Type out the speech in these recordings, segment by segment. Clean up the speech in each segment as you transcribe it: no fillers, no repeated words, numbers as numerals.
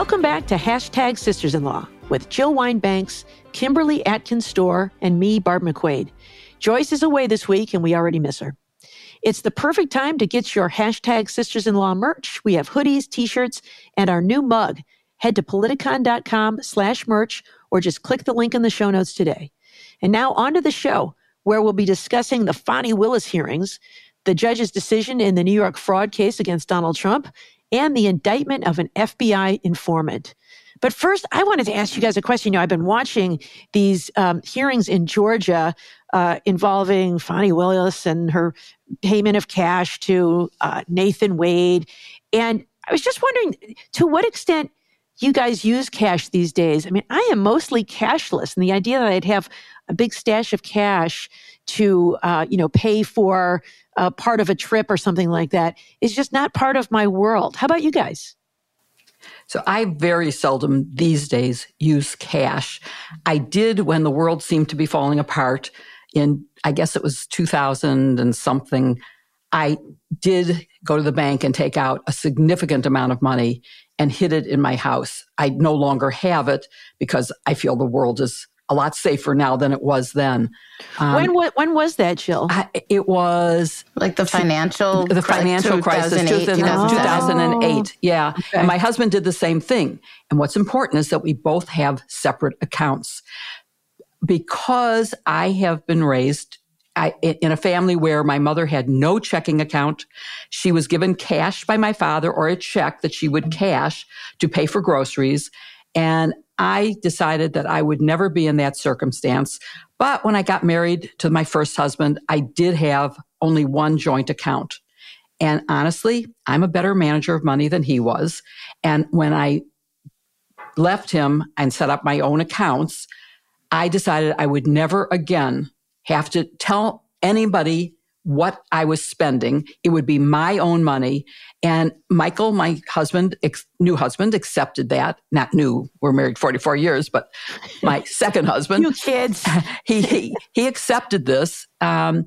Welcome back to Hashtag Sisters-in-Law with Jill Wine-Banks, Kimberly Atkins-Storr, and me, Barb McQuaid. Joyce is away this week, and we already miss her. It's the perfect time to get your Hashtag Sisters-in-Law merch. We have hoodies, t-shirts, and our new mug. Head to politicon.com/merch or just click the link in the show notes today. And now on to the show, where we'll be discussing the Fani Willis hearings, the judge's decision in the New York fraud case against Donald Trump, and the indictment of an FBI informant. But first, I wanted to ask you guys a question. You know, I've been watching these hearings in Georgia involving Fani Willis and her payment of cash to Nathan Wade. And I was just wondering, to what extent you guys use cash these days? I mean, I am mostly cashless, and the idea that I'd have a big stash of cash to, pay for part of a trip or something like that is just not part of my world. How about you guys? So I very seldom these days use cash. I did when the world seemed to be falling apart in, I guess it was 2000 and something. I did go to the bank and take out a significant amount of money and hid it in my house. I no longer have it because I feel the world is a lot safer now than it was then. When was that, Jill? It was like the financial crisis, 2008. Yeah. Okay. And my husband did the same thing. And what's important is that we both have separate accounts. Because I have been raised in a family where my mother had no checking account. She was given cash by my father or a check that she would cash to pay for groceries. And I decided that I would never be in that circumstance. But when I got married to my first husband, I did have only one joint account. And honestly, I'm a better manager of money than he was. And when I left him and set up my own accounts, I decided I would never again have to tell anybody what I was spending. It would be my own money. And Michael, my husband, new husband, accepted that. Not new, we're married 44 years, but my second husband. You kids. He accepted this. And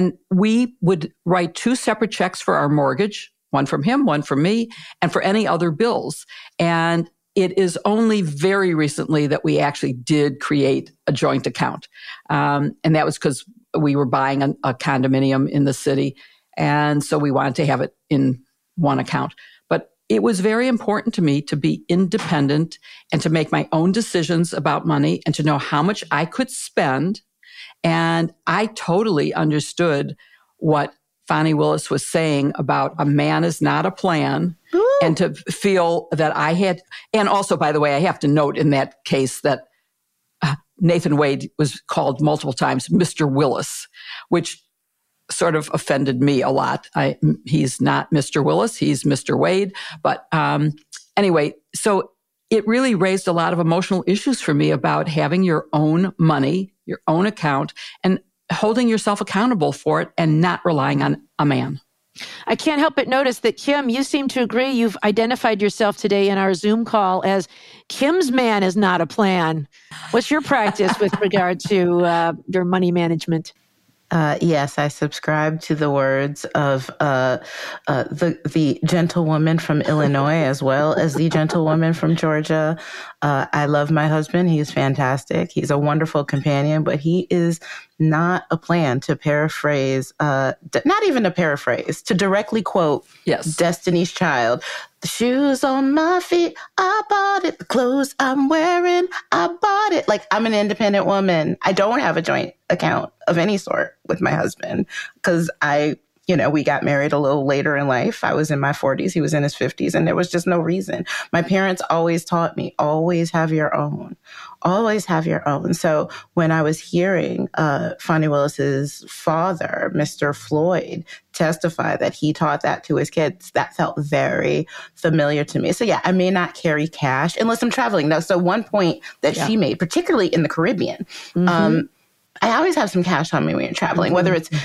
we would write two separate checks for our mortgage, one from him, one from me, and for any other bills. And it is only very recently that we actually did create a joint account. And that was because we were buying a condominium in the city. And so we wanted to have it in one account. But it was very important to me to be independent and to make my own decisions about money and to know how much I could spend. And I totally understood what Fani Willis was saying about a man is not a plan. Ooh. And to feel that I had, and also, by the way, I have to note in that case that Nathan Wade was called multiple times Mr. Willis, which sort of offended me a lot. He's not Mr. Willis, he's Mr. Wade. But anyway, so it really raised a lot of emotional issues for me about having your own money, your own account, and holding yourself accountable for it and not relying on a man. I can't help but notice that, Kim, you seem to agree. You've identified yourself today in our Zoom call as Kim's man is not a plan. What's your practice with regard to your money management? Yes, I subscribe to the words of the gentlewoman from Illinois as well as the gentlewoman from Georgia. I love my husband. He's fantastic. He's a wonderful companion, but he is not a plan, to paraphrase, not even a paraphrase, to directly quote Destiny's Child. The shoes on my feet, I bought it. The clothes I'm wearing, I bought it. Like, I'm an independent woman. I don't have a joint account of any sort with my husband because we got married a little later in life. I was in my 40s. He was in his 50s. And there was just no reason. My parents always taught me, always have your own. Always have your own. So when I was hearing Fani Willis's father, Mr. Floyd, testify that he taught that to his kids, that felt very familiar to me. So yeah, I may not carry cash unless I'm traveling. Now, so one point that she made, particularly in the Caribbean, I always have some cash on me when you're traveling, whether it's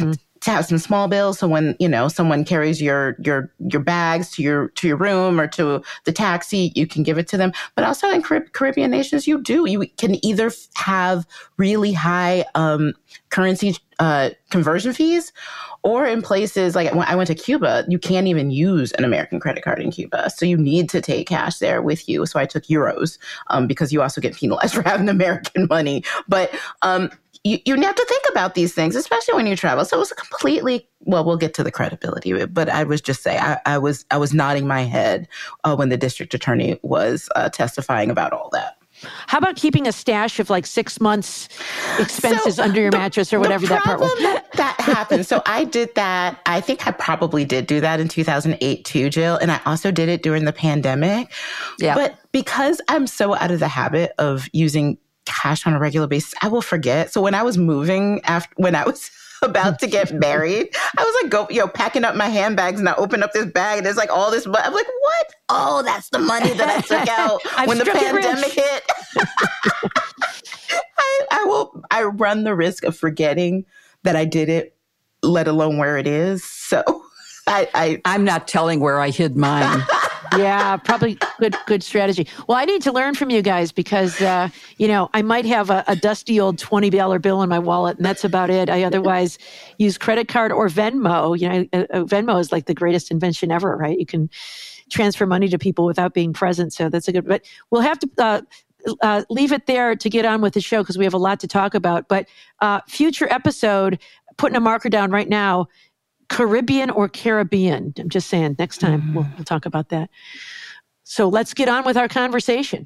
to have some small bills. So when, someone carries your bags to your room or to the taxi, you can give it to them. But also in Caribbean nations, you can either have really high currency conversion fees, or in places like when I went to Cuba, you can't even use an American credit card in Cuba. So you need to take cash there with you. So I took euros because you also get penalized for having American money. But you have to think about these things, especially when you travel. So it was a completely, well, we'll get to the credibility of it, but I was just saying, I was nodding my head when the district attorney was testifying about all that. How about keeping a stash of like 6 months expenses under your mattress or whatever that part was? That happened. So I did that. I think I probably did do that in 2008 too, Jill. And I also did it during the pandemic. Yeah. But because I'm so out of the habit of using cash on a regular basis, I will forget. So when I was moving when I was about to get married, I was like, packing up my handbags, and I opened up this bag and there's like all this money. I'm like, what? Oh, that's the money that I took out when the pandemic hit. I run the risk of forgetting that I did it, let alone where it is. So I'm not telling where I hid mine. Yeah, probably good strategy. Well, I need to learn from you guys because, I might have a dusty old $20 bill in my wallet, and that's about it. I otherwise use credit card or Venmo. Venmo is like the greatest invention ever, right? You can transfer money to people without being present. So that's but we'll have to leave it there to get on with the show because we have a lot to talk about. But future episode, putting a marker down right now, Caribbean or Caribbean. I'm just saying, next time we'll talk about that. So let's get on with our conversation.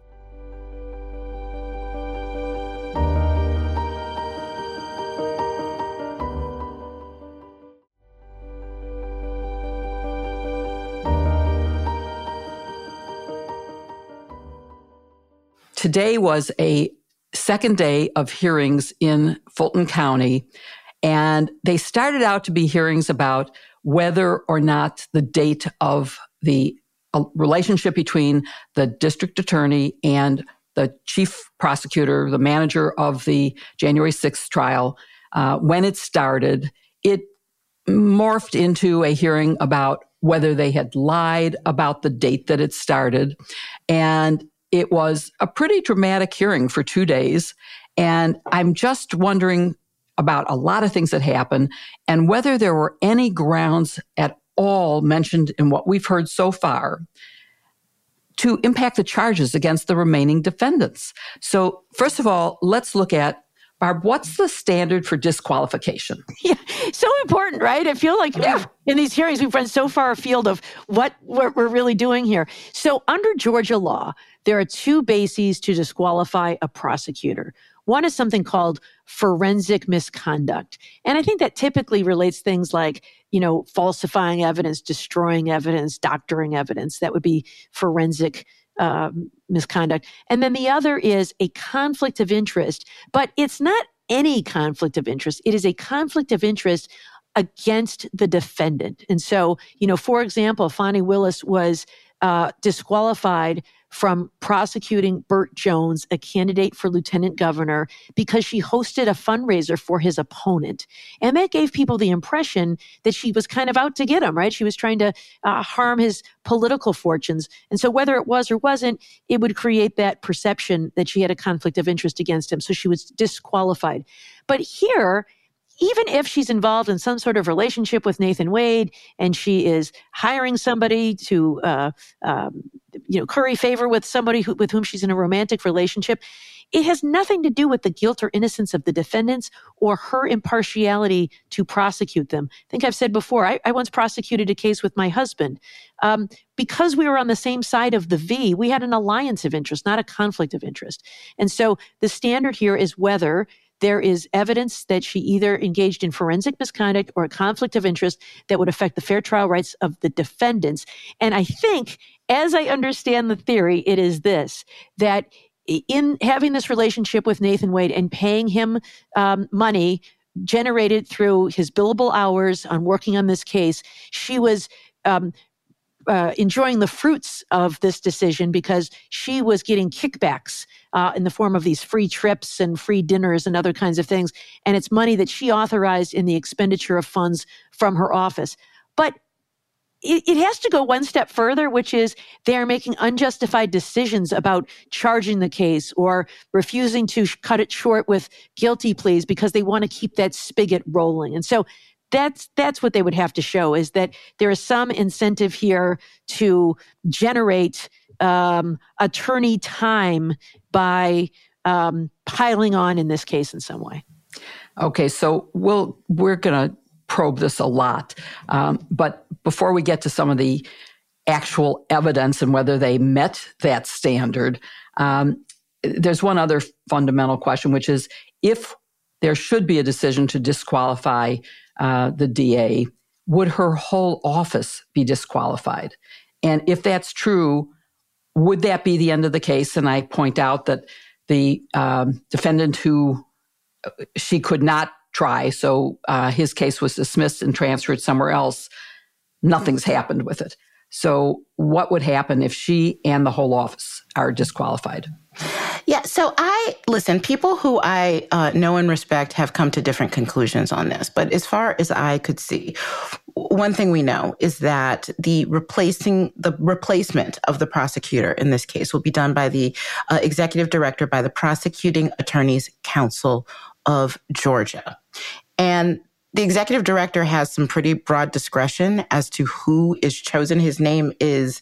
Today was a second day of hearings in Fulton County. And they started out to be hearings about whether or not the date of the relationship between the district attorney and the chief prosecutor, the manager of the January 6th trial, when it started, it morphed into a hearing about whether they had lied about the date that it started. And it was a pretty dramatic hearing for 2 days. And I'm just wondering about a lot of things that happened and whether there were any grounds at all mentioned in what we've heard so far to impact the charges against the remaining defendants. So first of all, let's look at, Barb, what's the standard for disqualification? Yeah, so important, right? I feel like in these hearings, we've run so far afield of what we're really doing here. So under Georgia law, there are two bases to disqualify a prosecutor. One is something called forensic misconduct. And I think that typically relates things like, falsifying evidence, destroying evidence, doctoring evidence. That would be forensic misconduct. And then the other is a conflict of interest, but it's not any conflict of interest. It is a conflict of interest against the defendant. And so, for example, Fani Willis was disqualified from prosecuting Burt Jones, a candidate for lieutenant governor, because she hosted a fundraiser for his opponent. And that gave people the impression that she was kind of out to get him, right? She was trying to harm his political fortunes. And so whether it was or wasn't, it would create that perception that she had a conflict of interest against him. So she was disqualified. But here, even if she's involved in some sort of relationship with Nathan Wade and she is hiring somebody to, curry favor with somebody with whom she's in a romantic relationship, it has nothing to do with the guilt or innocence of the defendants or her impartiality to prosecute them. I think I've said before, I once prosecuted a case with my husband. Because we were on the same side of the V, we had an alliance of interest, not a conflict of interest. And so the standard here is whether there is evidence that she either engaged in forensic misconduct or a conflict of interest that would affect the fair trial rights of the defendants. And I think, as I understand the theory, it is this, that in having this relationship with Nathan Wade and paying him money generated through his billable hours on working on this case, she was enjoying the fruits of this decision because she was getting kickbacks in the form of these free trips and free dinners and other kinds of things. And it's money that she authorized in the expenditure of funds from her office. But it has to go one step further, which is they are making unjustified decisions about charging the case or refusing to cut it short with guilty pleas because they want to keep that spigot rolling. And so that's what they would have to show, is that there is some incentive here to generate attorney time by piling on in this case in some way. Okay, so we're going to probe this a lot. But before we get to some of the actual evidence and whether they met that standard, there's one other fundamental question, which is if there should be a decision to disqualify the DA, would her whole office be disqualified? And if that's true, would that be the end of the case? And I point out that the defendant who she could not try, so his case was dismissed and transferred somewhere else, nothing's happened with it. So what would happen if she and the whole office are disqualified? Yeah, so people who I know and respect have come to different conclusions on this. But as far as I could see, one thing we know is that the replacement of the prosecutor in this case will be done by the executive director, by the Prosecuting Attorneys Council of Georgia. And the executive director has some pretty broad discretion as to who is chosen. His name is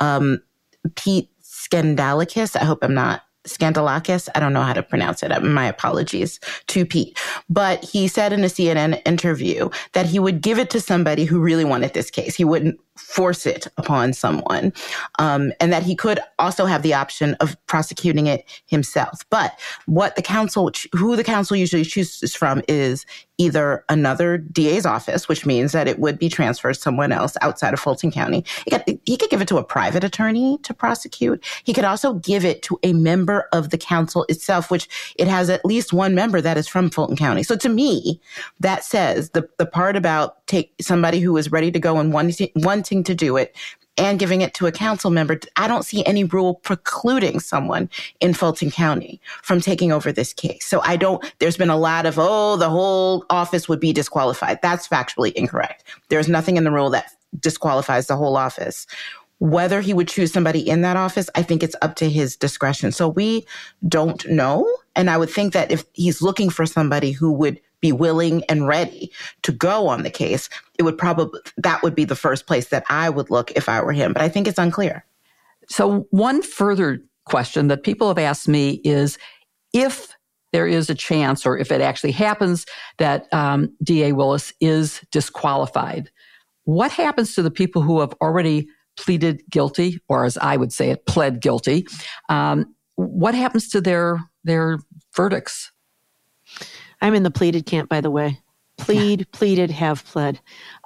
Pete Skandalakis. I hope I'm not Skandalakis. I don't know how to pronounce it. My apologies to Pete. But he said in a CNN interview that he would give it to somebody who really wanted this case. He wouldn't force it upon someone, and that he could also have the option of prosecuting it himself. But who the council usually chooses from is either another DA's office, which means that it would be transferred to someone else outside of Fulton County. He could give it to a private attorney to prosecute. He could also give it to a member of the council itself, which it has at least one member that is from Fulton County. So to me, that says the part about take somebody who is ready to go and wanting to do it and giving it to a council member. I don't see any rule precluding someone in Fulton County from taking over this case. So there's been a lot of, the whole office would be disqualified. That's factually incorrect. There's nothing in the rule that disqualifies the whole office. Whether he would choose somebody in that office, I think it's up to his discretion. So we don't know. And I would think that if he's looking for somebody who would be willing and ready to go on the case, that would be the first place that I would look if I were him. But I think it's unclear. So one further question that people have asked me is if there is a chance, or if it actually happens, that DA Willis is disqualified, what happens to the people who have already pleaded guilty, or as I would say it, pled guilty? What happens to their verdicts? I'm in the pleaded camp, by the way. Pleaded, have pled.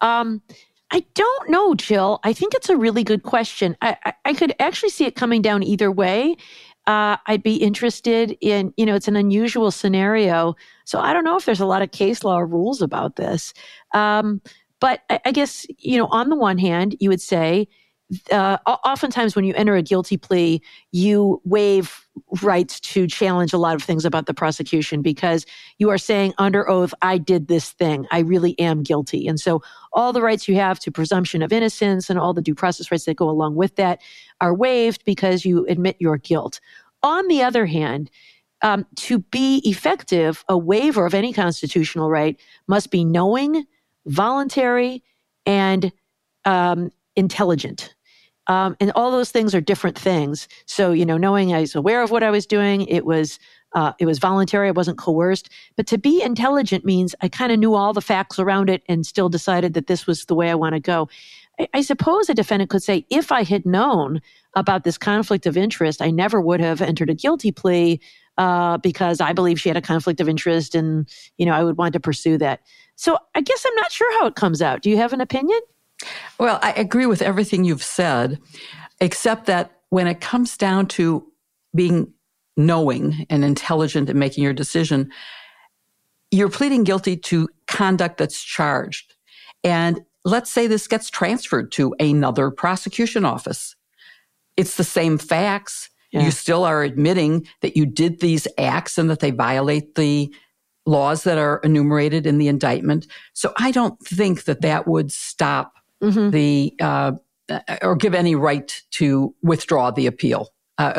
I don't know, Jill. I think it's a really good question. I could actually see it coming down either way. I'd be interested in, it's an unusual scenario. So I don't know if there's a lot of case law rules about this. But I guess, on the one hand, you would say, oftentimes when you enter a guilty plea, you waive rights to challenge a lot of things about the prosecution because you are saying under oath, I did this thing. I really am guilty. And so all the rights you have to presumption of innocence and all the due process rights that go along with that are waived because you admit your guilt. On the other hand, to be effective, a waiver of any constitutional right must be knowing, voluntary, and intelligent. And all those things are different things. So, knowing I was aware of what I was doing, it was voluntary. I wasn't coerced. But to be intelligent means I kind of knew all the facts around it and still decided that this was the way I want to go. I suppose a defendant could say, if I had known about this conflict of interest, I never would have entered a guilty plea because I believe she had a conflict of interest and, I would want to pursue that. So I guess I'm not sure how it comes out. Do you have an opinion? Well, I agree with everything you've said, except that when it comes down to being knowing and intelligent in making your decision, you're pleading guilty to conduct that's charged. And let's say this gets transferred to another prosecution office. It's the same facts. Yeah. You still are admitting that you did these acts and that they violate the laws that are enumerated in the indictment. So I don't think that would stop the or give any right to withdraw the appeal.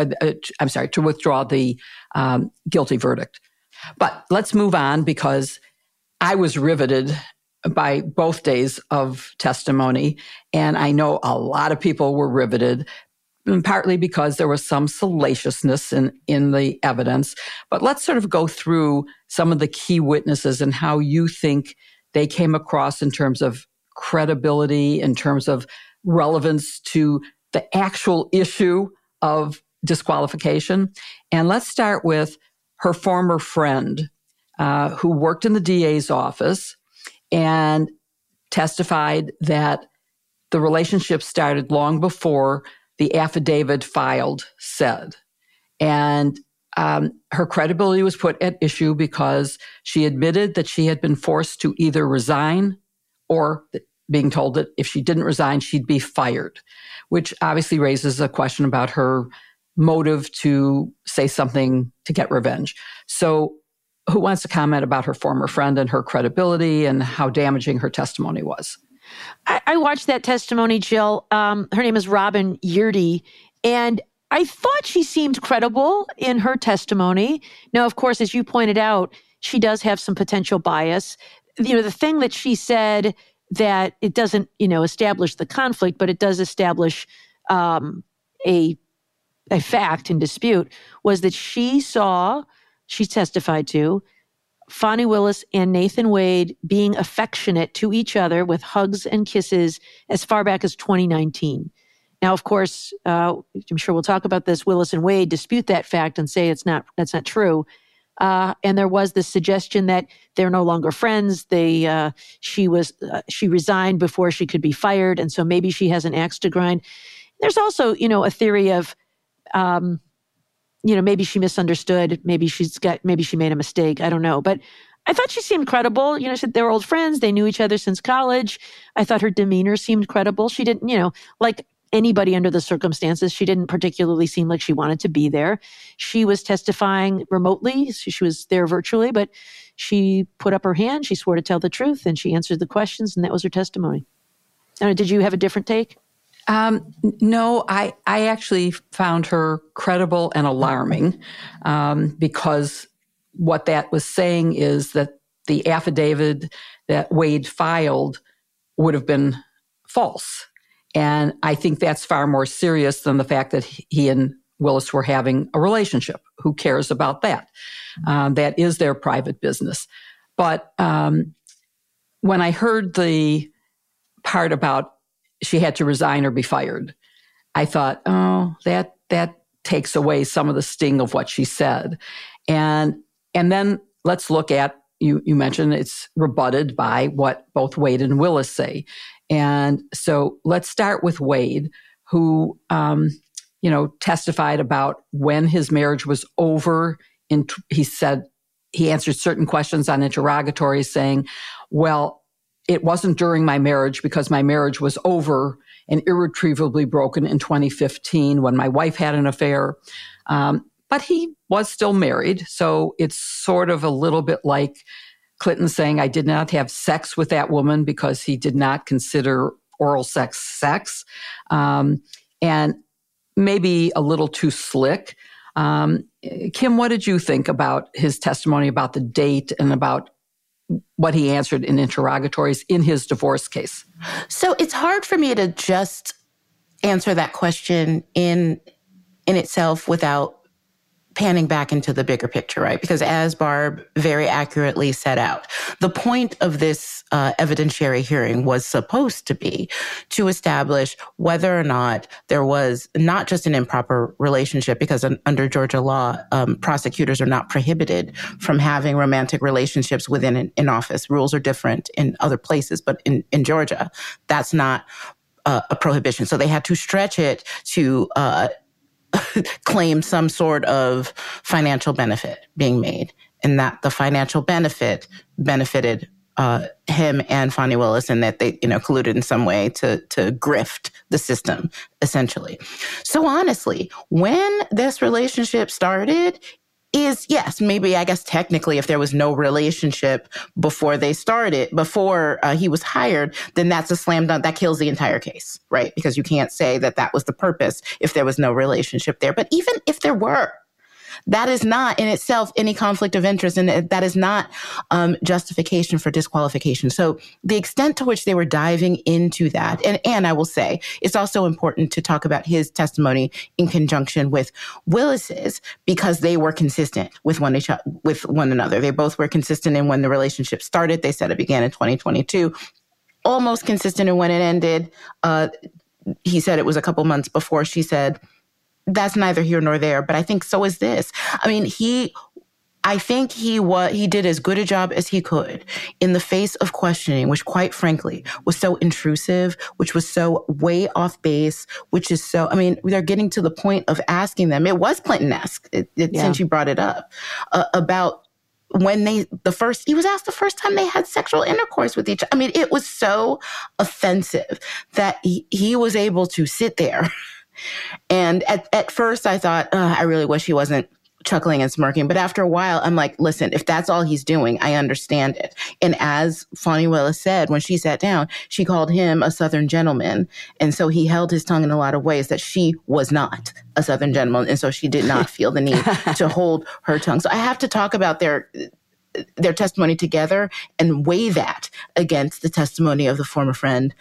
To withdraw the guilty verdict. But let's move on, because I was riveted by both days of testimony, and I know a lot of people were riveted, partly because there was some salaciousness in the evidence. But let's sort of go through some of the key witnesses and how you think they came across in terms of credibility, in terms of relevance to the actual issue of disqualification. And let's start with her former friend who worked in the DA's office and testified that the relationship started long before the affidavit filed said. And her credibility was put at issue because she admitted that she had been forced to either resign or being told that if she didn't resign, she'd be fired, which obviously raises a question about her motive to say something to get revenge. So who wants to comment about her former friend and her credibility and how damaging her testimony was? I watched that testimony, Jill. Her name is Robin Yeardy, and I thought she seemed credible in her testimony. Now, of course, as you pointed out, she does have some potential bias. The thing that she said, that it doesn't, establish the conflict, but it does establish a fact in dispute, was that she testified to Fani Willis and Nathan Wade being affectionate to each other with hugs and kisses as far back as 2019. Now, of course, I'm sure we'll talk about this. Willis and Wade dispute that fact and say that's not true. And there was this suggestion that they're no longer friends. She resigned before she could be fired, and so maybe she has an axe to grind. There's also, a theory of, maybe she misunderstood. Maybe she made a mistake. I don't know. But I thought she seemed credible. She said they were old friends. They knew each other since college. I thought her demeanor seemed credible. She didn't, like anybody under the circumstances, she didn't particularly seem like she wanted to be there. She was testifying remotely. She was there virtually, but she put up her hand. She swore to tell the truth, and she answered the questions, and that was her testimony. Did you have a different take? No, I actually found her credible and alarming because what that was saying is that the affidavit that Wade filed would have been false. And I think that's far more serious than the fact that he and Willis were having a relationship. Who cares about that? That is their private business. But when I heard the part about she had to resign or be fired, I thought, oh, that takes away some of the sting of what she said. And then let's look at, you mentioned it's rebutted by what both Wade and Willis say. And so let's start with Wade, who, testified about when his marriage was over. He said he answered certain questions on interrogatories saying, well, it wasn't during my marriage because my marriage was over and irretrievably broken in 2015 when my wife had an affair. But he was still married. So it's sort of a little bit like Clinton saying, I did not have sex with that woman because he did not consider oral sex. And maybe a little too slick. Kim, what did you think about his testimony about the date and about what he answered in interrogatories in his divorce case? So it's hard for me to just answer that question in itself without panning back into the bigger picture, right? Because as Barb very accurately set out, the point of this evidentiary hearing was supposed to be to establish whether or not there was not just an improper relationship, because under Georgia law, prosecutors are not prohibited from having romantic relationships within an office. Rules are different in other places, but in Georgia, that's not a prohibition. So they had to stretch it to claim some sort of financial benefit being made, and that the financial benefit benefited him and Fani Willis, and that they, colluded in some way to grift the system, essentially. So honestly, when this relationship started, yes, maybe, I guess technically if there was no relationship before they started, before he was hired, then that's a slam dunk. That kills the entire case, right? Because you can't say that was the purpose if there was no relationship there. But even if there were, that is not in itself any conflict of interest, and that is not justification for disqualification. So the extent to which they were diving into that, and I will say, it's also important to talk about his testimony in conjunction with Willis's, because they were consistent with one another. They both were consistent in when the relationship started. They said it began in 2022, almost consistent in when it ended. He said it was a couple months before. She said, that's neither here nor there, but I think so is this. I mean, I think he did as good a job as he could in the face of questioning, which quite frankly was so intrusive, which was so way off base, which is so, I mean, they're getting to the point of asking them. It was Clinton-esque, since you brought it up, about when he was asked the first time they had sexual intercourse with each other. I mean, it was so offensive that he was able to sit there. And at first I thought, I really wish he wasn't chuckling and smirking. But after a while, I'm like, listen, if that's all he's doing, I understand it. And as Fani Willis said, when she sat down, she called him a Southern gentleman. And so he held his tongue in a lot of ways that she was not a Southern gentleman. And so she did not feel the need to hold her tongue. So I have to talk about their testimony together and weigh that against the testimony of the former friend.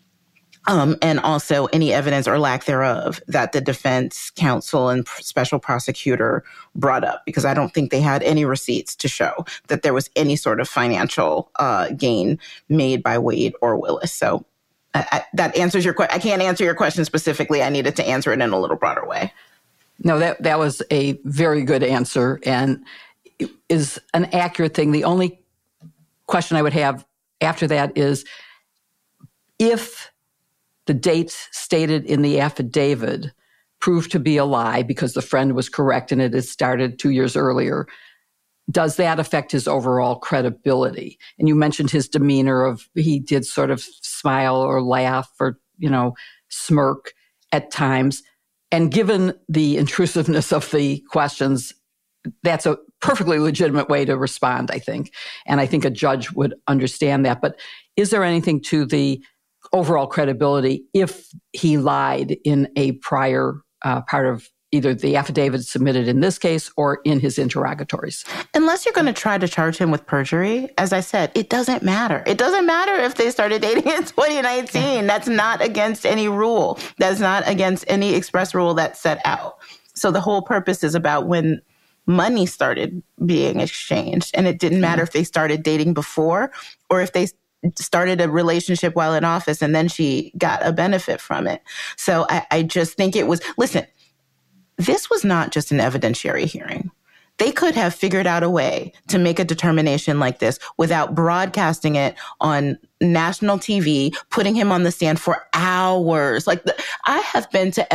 And also any evidence or lack thereof that the defense counsel and special prosecutor brought up, because I don't think they had any receipts to show that there was any sort of financial gain made by Wade or Willis. So that answers your question. I can't answer your question specifically. I needed to answer it in a little broader way. No, that was a very good answer and is an accurate thing. The only question I would have after that is, if the dates stated in the affidavit proved to be a lie because the friend was correct and it had started 2 years earlier, does that affect his overall credibility? And you mentioned his demeanor of, he did sort of smile or laugh or, smirk at times. And given the intrusiveness of the questions, that's a perfectly legitimate way to respond, I think. And I think a judge would understand that. But is there anything to the overall credibility if he lied in a prior part of either the affidavit submitted in this case or in his interrogatories? Unless you're going to try to charge him with perjury, as I said, it doesn't matter. It doesn't matter if they started dating in 2019. That's not against any rule. That's not against any express rule that's set out. So the whole purpose is about when money started being exchanged. And it didn't matter if they started dating before or if they started a relationship while in office and then she got a benefit from it. So I just think it was, listen, this was not just an evidentiary hearing. They could have figured out a way to make a determination like this without broadcasting it on national TV, putting him on the stand for hours. I have been to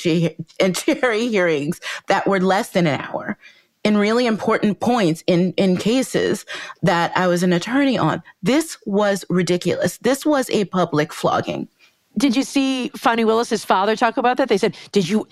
evidentiary hearings that were less than an hour in really important points in cases that I was an attorney on. This was ridiculous. This was a public flogging. Did you see Fani Willis's father talk about that? They said, did you,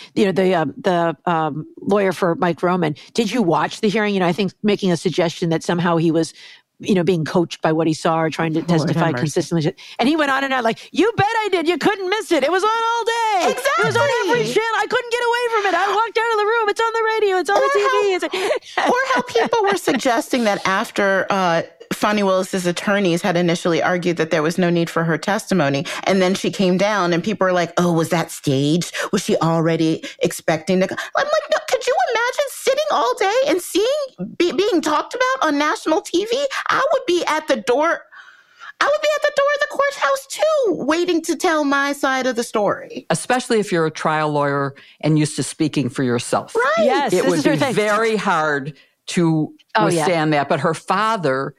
the lawyer for Mike Roman, did you watch the hearing? I think making a suggestion that somehow he was, being coached by what he saw or trying to testify consistently. And he went on and on like, you bet I did. You couldn't miss it. It was on all day. Exactly. It was on every channel. I couldn't get away from it. I walked out of the room. It's on the radio. It's on the TV. Or how people were suggesting that after Fani Willis's attorneys had initially argued that there was no need for her testimony. And then she came down and people were like, oh, was that staged? Was she already expecting to? I'm like, no, could you imagine sitting all day and being talked about on national TV? I would be at the door of the courthouse too, waiting to tell my side of the story. Especially if you're a trial lawyer and used to speaking for yourself. Right. Yes. It would be very hard to withstand that. But her father,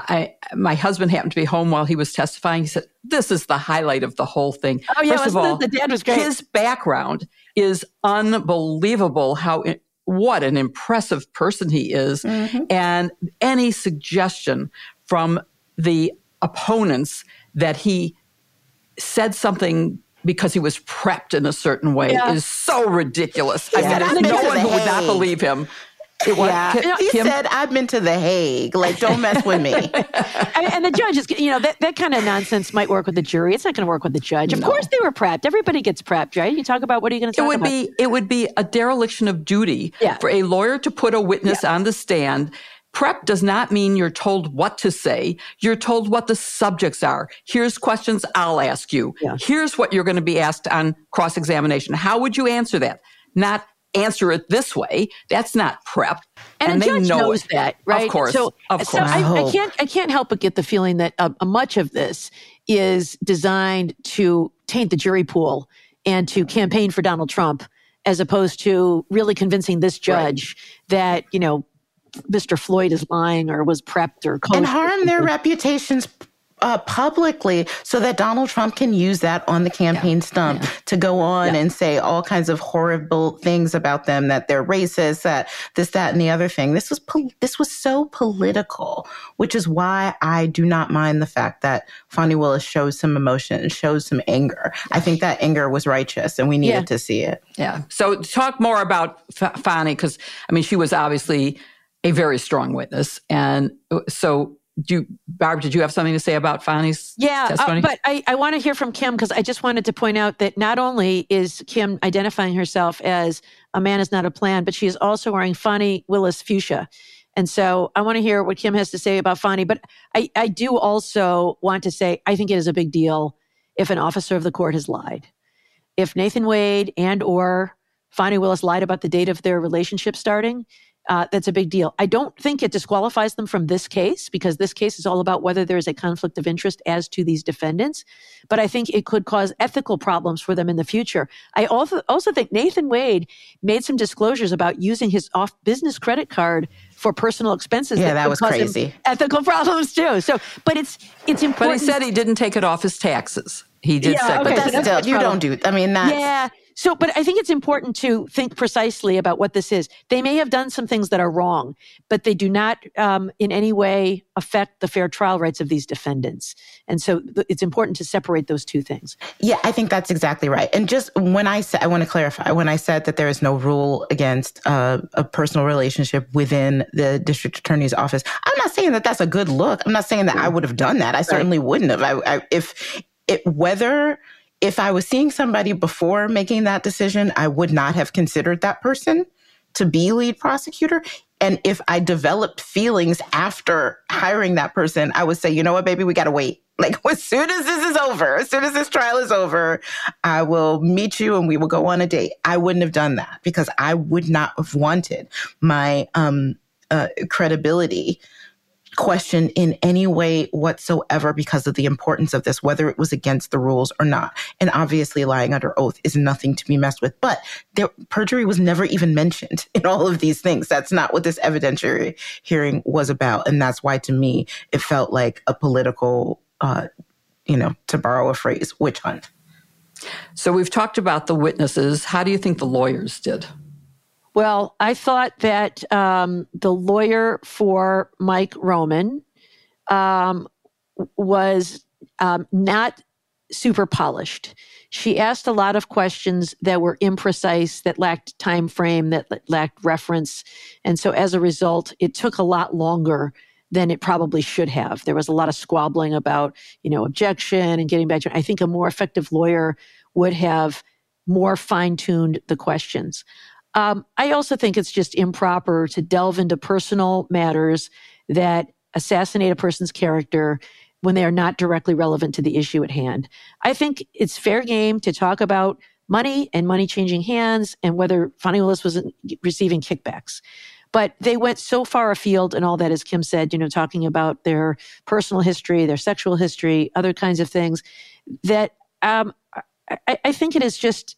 my husband happened to be home while he was testifying. He said, this is the highlight of the whole thing. Oh, yeah. First of all, the dad was great. His background is unbelievable. What an impressive person he is. Mm-hmm. And any suggestion from the opponents that he said something because he was prepped in a certain way is so ridiculous. I mean, no one who would not believe him. He said, I've been to The Hague. Like, don't mess with me. and the judge is, that kind of nonsense might work with the jury. It's not going to work with the judge. Of course they were prepped. Everybody gets prepped, right? You talk about what are you going to talk about? It would be a dereliction of duty for a lawyer to put a witness on the stand. Prep does not mean you're told what to say. You're told what the subjects are. Here's questions I'll ask you. Yeah. Here's what you're going to be asked on cross-examination. How would you answer that? Not answer it this way. That's not prep. And the judge knows that, right? Of course. So I can't help but get the feeling that much of this is designed to taint the jury pool and to campaign for Donald Trump, as opposed to really convincing this judge that, Mr. Floyd is lying or was prepped or coached. And harm their reputations publicly so that Donald Trump can use that on the campaign stump to go on and say all kinds of horrible things about them, that they're racist, that this, that, and the other thing. This was so political, which is why I do not mind the fact that Fani Willis shows some emotion, shows some anger. I think that anger was righteous and we needed to see it. Yeah. So talk more about Fani, because, she was obviously a very strong witness. And so Barb, did you have something to say about Fani's testimony? But I want to hear from Kim, because I just wanted to point out that not only is Kim identifying herself as a man is not a plan, but she is also wearing Fani Willis fuchsia. And so I want to hear what Kim has to say about Fani. But I do also want to say, I think it is a big deal if an officer of the court has lied. If Nathan Wade and or Fani Willis lied about the date of their relationship starting, that's a big deal. I don't think it disqualifies them from this case, because this case is all about whether there is a conflict of interest as to these defendants. But I think it could cause ethical problems for them in the future. I also think Nathan Wade made some disclosures about using his off-business credit card for personal expenses. Yeah, that was crazy. Ethical problems too. So, but it's important. But he said he didn't take it off his taxes. He did say, but that's still, you don't do. That's So, but I think it's important to think precisely about what this is. They may have done some things that are wrong, but they do not in any way affect the fair trial rights of these defendants. And so it's important to separate those two things. Yeah, I think that's exactly right. And just when I want to clarify, when I said that there is no rule against a personal relationship within the district attorney's office, I'm not saying that that's a good look. I'm not saying that I would have done that. I certainly wouldn't have. If I was seeing somebody before making that decision, I would not have considered that person to be lead prosecutor. And if I developed feelings after hiring that person, I would say, you know what, baby, we got to wait. Like, as soon as this is over, as soon as this trial is over, I will meet you and we will go on a date. I wouldn't have done that because I would not have wanted my credibility questioned in any way whatsoever because of the importance of this, whether it was against the rules or not. And obviously lying under oath is nothing to be messed with. But perjury was never even mentioned in all of these things. That's not what this evidentiary hearing was about. And that's why, to me, it felt like a political, to borrow a phrase, witch hunt. So we've talked about the witnesses. How do you think the lawyers did? Well, I thought that the lawyer for Mike Roman was not super polished. She asked a lot of questions that were imprecise, that lacked time frame, that lacked reference. And so as a result, it took a lot longer than it probably should have. There was a lot of squabbling about, objection and getting back to it. I think a more effective lawyer would have more fine-tuned the questions. I also think it's just improper to delve into personal matters that assassinate a person's character when they are not directly relevant to the issue at hand. I think it's fair game to talk about money and money changing hands and whether Fani Willis was receiving kickbacks. But they went so far afield and all that, as Kim said, talking about their personal history, their sexual history, other kinds of things, that I think it is just...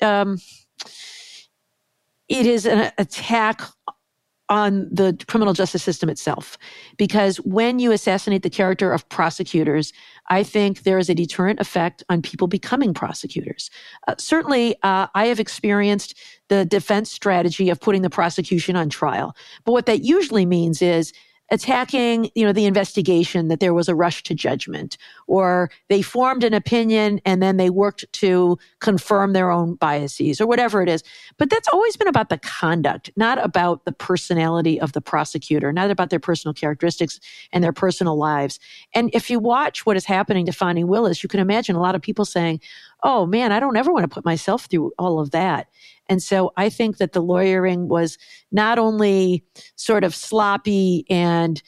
it is an attack on the criminal justice system itself. Because when you assassinate the character of prosecutors, I think there is a deterrent effect on people becoming prosecutors. Certainly, I have experienced the defense strategy of putting the prosecution on trial. But what that usually means is attacking, the investigation, that there was a rush to judgment, or they formed an opinion and then they worked to confirm their own biases, or whatever it is. But that's always been about the conduct, not about the personality of the prosecutor, not about their personal characteristics and their personal lives. And if you watch what is happening to Fani Willis, you can imagine a lot of people saying, oh man, I don't ever want to put myself through all of that. And so I think that the lawyering was not only sort of sloppy and,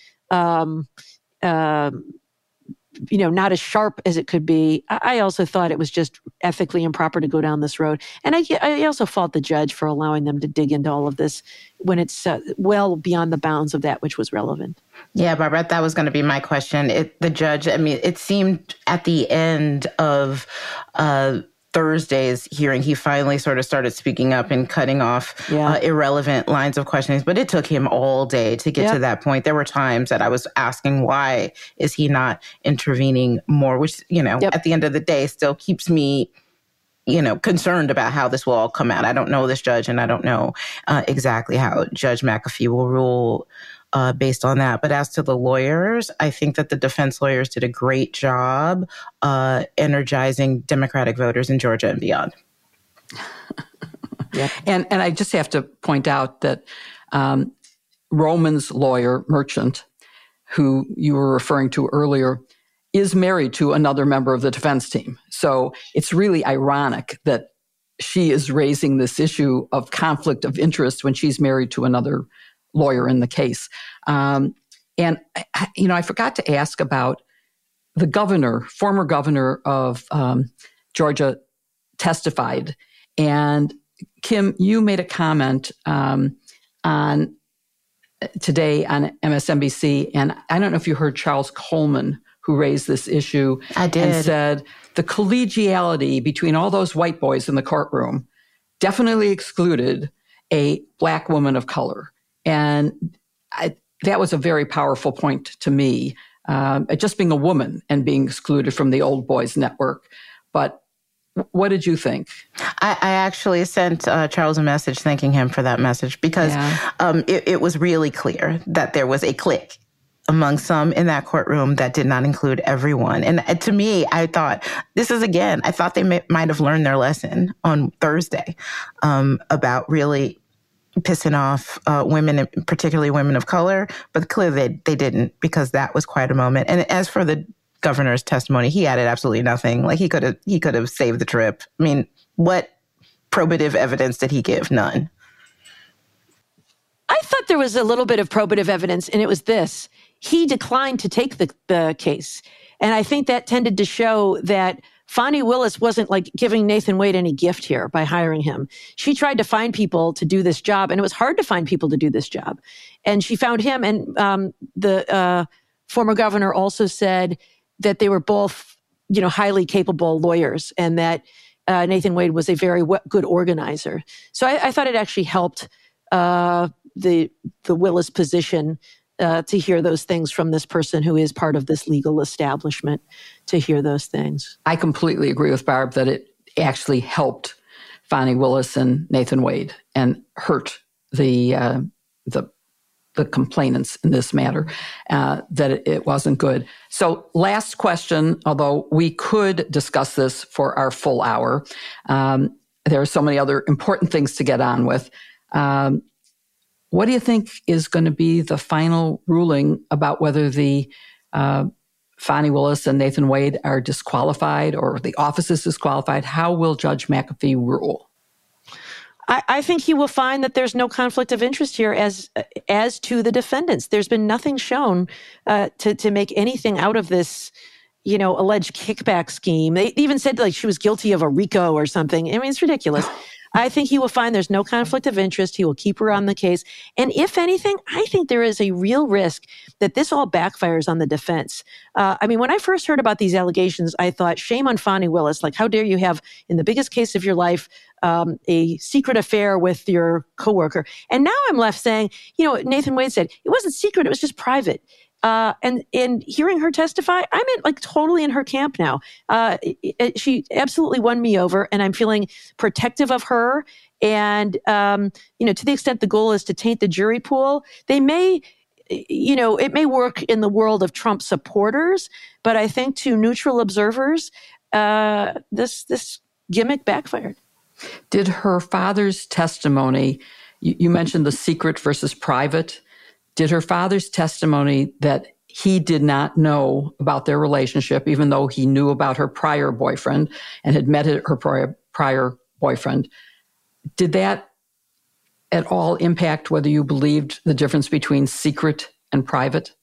not as sharp as it could be. I also thought it was just ethically improper to go down this road. And I also fault the judge for allowing them to dig into all of this when it's well beyond the bounds of that which was relevant. Yeah, Barbara, that was going to be my question. The judge, it seemed at the end of Thursday's hearing, he finally sort of started speaking up and cutting off irrelevant lines of questioning. But it took him all day to get to that point. There were times that I was asking, why is he not intervening more? Which, at the end of the day, still keeps me, concerned about how this will all come out. I don't know this judge, and I don't know exactly how Judge McAfee will rule based on that. But as to the lawyers, I think that the defense lawyers did a great job energizing Democratic voters in Georgia and beyond. And I just have to point out that Roman's lawyer, Merchant, who you were referring to earlier, is married to another member of the defense team. So it's really ironic that she is raising this issue of conflict of interest when she's married to another lawyer in the case. And I forgot to ask about the former governor of Georgia testified. And Kim, you made a comment on today on MSNBC, and I don't know if you heard Charles Coleman, who raised this issue. I did. And said the collegiality between all those white boys in the courtroom definitely excluded a Black woman of color. And that was a very powerful point to me, just being a woman and being excluded from the old boys network. But what did you think? I actually sent Charles a message thanking him for that message because it was really clear that there was a clique among some in that courtroom that did not include everyone. And to me, I thought, I thought they might have learned their lesson on Thursday about really pissing off women, particularly women of color, but clearly they didn't, because that was quite a moment. And as for the governor's testimony, he added absolutely nothing. Like he could have saved the trip. I mean, what probative evidence did he give? None. I thought there was a little bit of probative evidence, and it was this. He declined to take the case. And I think that tended to show that Fani Willis wasn't like giving Nathan Wade any gift here by hiring him. She tried to find people to do this job, and it was hard to find people to do this job. And she found him, and the former governor also said that they were both, highly capable lawyers, and that Nathan Wade was a very good organizer. So I thought it actually helped the Willis position to hear those things from this person who is part of this legal establishment, to hear those things. I completely agree with Barb that it actually helped Fani Willis and Nathan Wade and hurt the complainants in this matter, that it wasn't good. So last question, although we could discuss this for our full hour. There are so many other important things to get on with. What do you think is going to be the final ruling about whether the Fani Willis and Nathan Wade are disqualified or the office is disqualified? How will Judge McAfee rule? I think he will find that there's no conflict of interest here as to the defendants. There's been nothing shown to make anything out of this, alleged kickback scheme. They even said like she was guilty of a RICO or something. I mean, it's ridiculous. I think he will find there's no conflict of interest. He will keep her on the case. And if anything, I think there is a real risk that this all backfires on the defense. When I first heard about these allegations, I thought, shame on Fani Willis. Like, how dare you have, in the biggest case of your life, a secret affair with your coworker. And now I'm left saying, Nathan Wade said, it wasn't secret, it was just private. And hearing her testify, I'm totally in her camp now. She absolutely won me over, and I'm feeling protective of her. And, to the extent the goal is to taint the jury pool, they may it may work in the world of Trump supporters, but I think to neutral observers, this gimmick backfired. Did her father's testimony, you mentioned the secret versus private, did her father's testimony that he did not know about their relationship, even though he knew about her prior boyfriend and had met her prior boyfriend, did that at all impact whether you believed the difference between secret and private?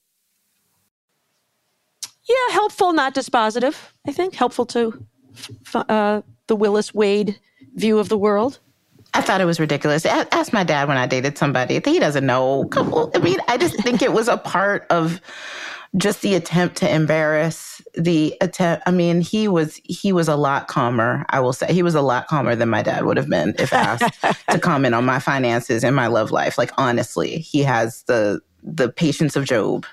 Yeah, helpful, not dispositive. I think helpful to the Willis Wade view of the world. I thought it was ridiculous. Ask my dad when I dated somebody. He doesn't know. I just think it was a part of just the attempt to embarrass the attempt. He was a lot calmer. I will say he was a lot calmer than my dad would have been if asked to comment on my finances and my love life. Like, honestly, he has the patience of Job.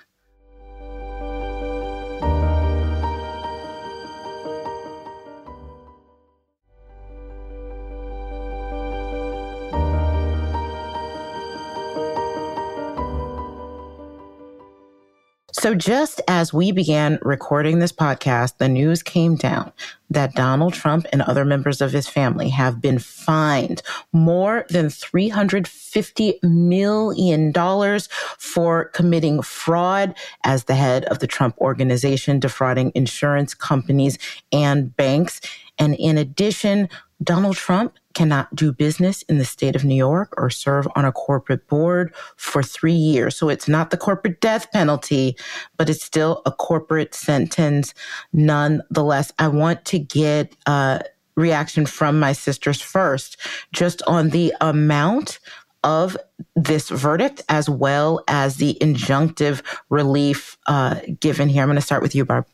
So just as we began recording this podcast, the news came down that Donald Trump and other members of his family have been fined more than $350 million for committing fraud as the head of the Trump Organization, defrauding insurance companies and banks. And in addition, Donald Trump cannot do business in the state of New York or serve on a corporate board for 3 years. So it's not the corporate death penalty, but it's still a corporate sentence nonetheless. I want to get a reaction from my sisters first, just on the amount of this verdict, as well as the injunctive relief given here. I'm going to start with you, Barb.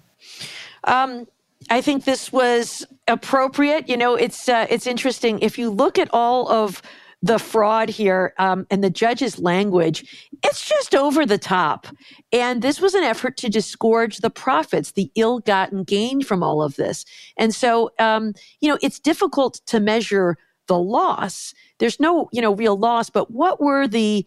I think this was appropriate. It's interesting. If you look at all of the fraud here and the judge's language, it's just over the top. And this was an effort to disgorge the profits, the ill-gotten gain from all of this. And so, it's difficult to measure the loss. There's no, real loss, but what were the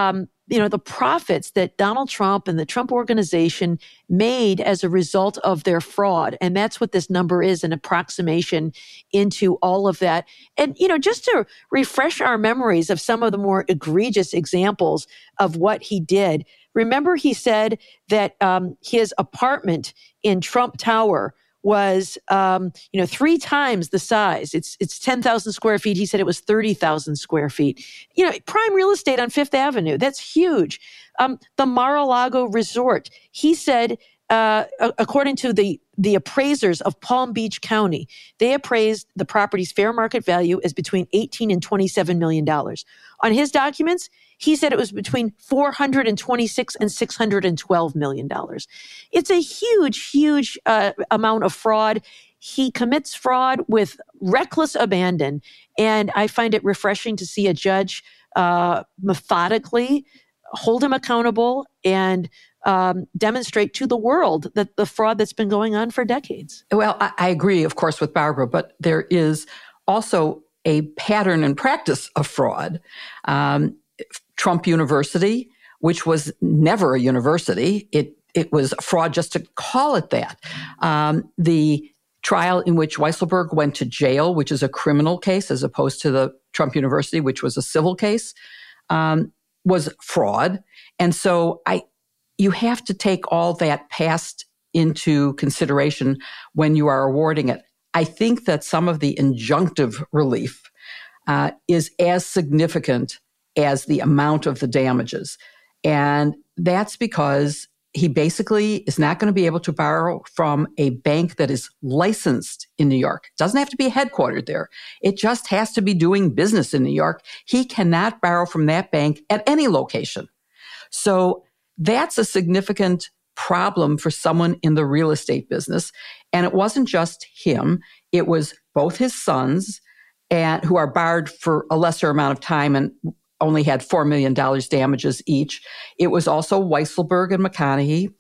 profits that Donald Trump and the Trump Organization made as a result of their fraud? And that's what this number is, an approximation into all of that. And, just to refresh our memories of some of the more egregious examples of what he did, remember he said that his apartment in Trump Tower was, 3 times the size. It's 10,000 square feet. He said it was 30,000 square feet. Prime real estate on Fifth Avenue. That's huge. The Mar-a-Lago Resort. He said, according to the appraisers of Palm Beach County, they appraised the property's fair market value as between $18 and $27 million. On his documents, he said it was between $426 and $612 million. It's a huge, huge amount of fraud. He commits fraud with reckless abandon. And I find it refreshing to see a judge methodically hold him accountable and demonstrate to the world that the fraud that's been going on for decades. Well, I agree, of course, with Barbara, but there is also a pattern and practice of fraud. Trump University, which was never a university. It was a fraud just to call it that. The trial in which Weisselberg went to jail, which is a criminal case as opposed to the Trump University, which was a civil case, was fraud. And so you have to take all that past into consideration when you are awarding it. I think that some of the injunctive relief is as significant as the amount of the damages. And that's because he basically is not going to be able to borrow from a bank that is licensed in New York. It doesn't have to be headquartered there. It just has to be doing business in New York. He cannot borrow from that bank at any location. So that's a significant problem for someone in the real estate business. And it wasn't just him. It was both his sons, and who are barred for a lesser amount of time and only had $4 million damages each. It was also Weisselberg and McConaughey,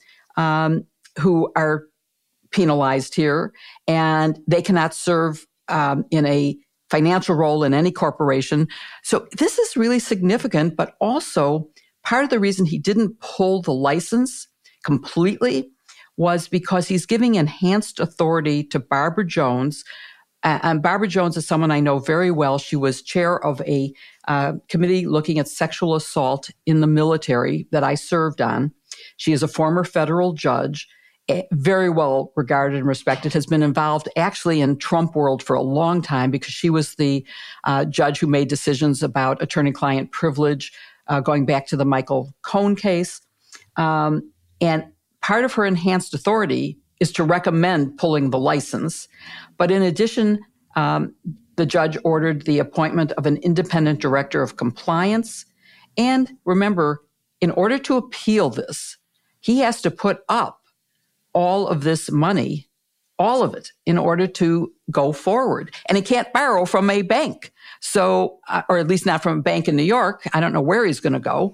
who are penalized here, and they cannot serve in a financial role in any corporation. So this is really significant, but also part of the reason he didn't pull the license completely was because he's giving enhanced authority to Barbara Jones. And Barbara Jones is someone I know very well. She was chair of a committee looking at sexual assault in the military that I served on. She is a former federal judge, very well regarded and respected, has been involved actually in Trump world for a long time because she was the judge who made decisions about attorney-client privilege going back to the Michael Cohen case. And part of her enhanced authority is to recommend pulling the license. But in addition, the judge ordered the appointment of an independent director of compliance. And remember, in order to appeal this, he has to put up all of this money, all of it, in order to go forward. And he can't borrow from a bank. So, or at least not from a bank in New York. I don't know where he's going to go.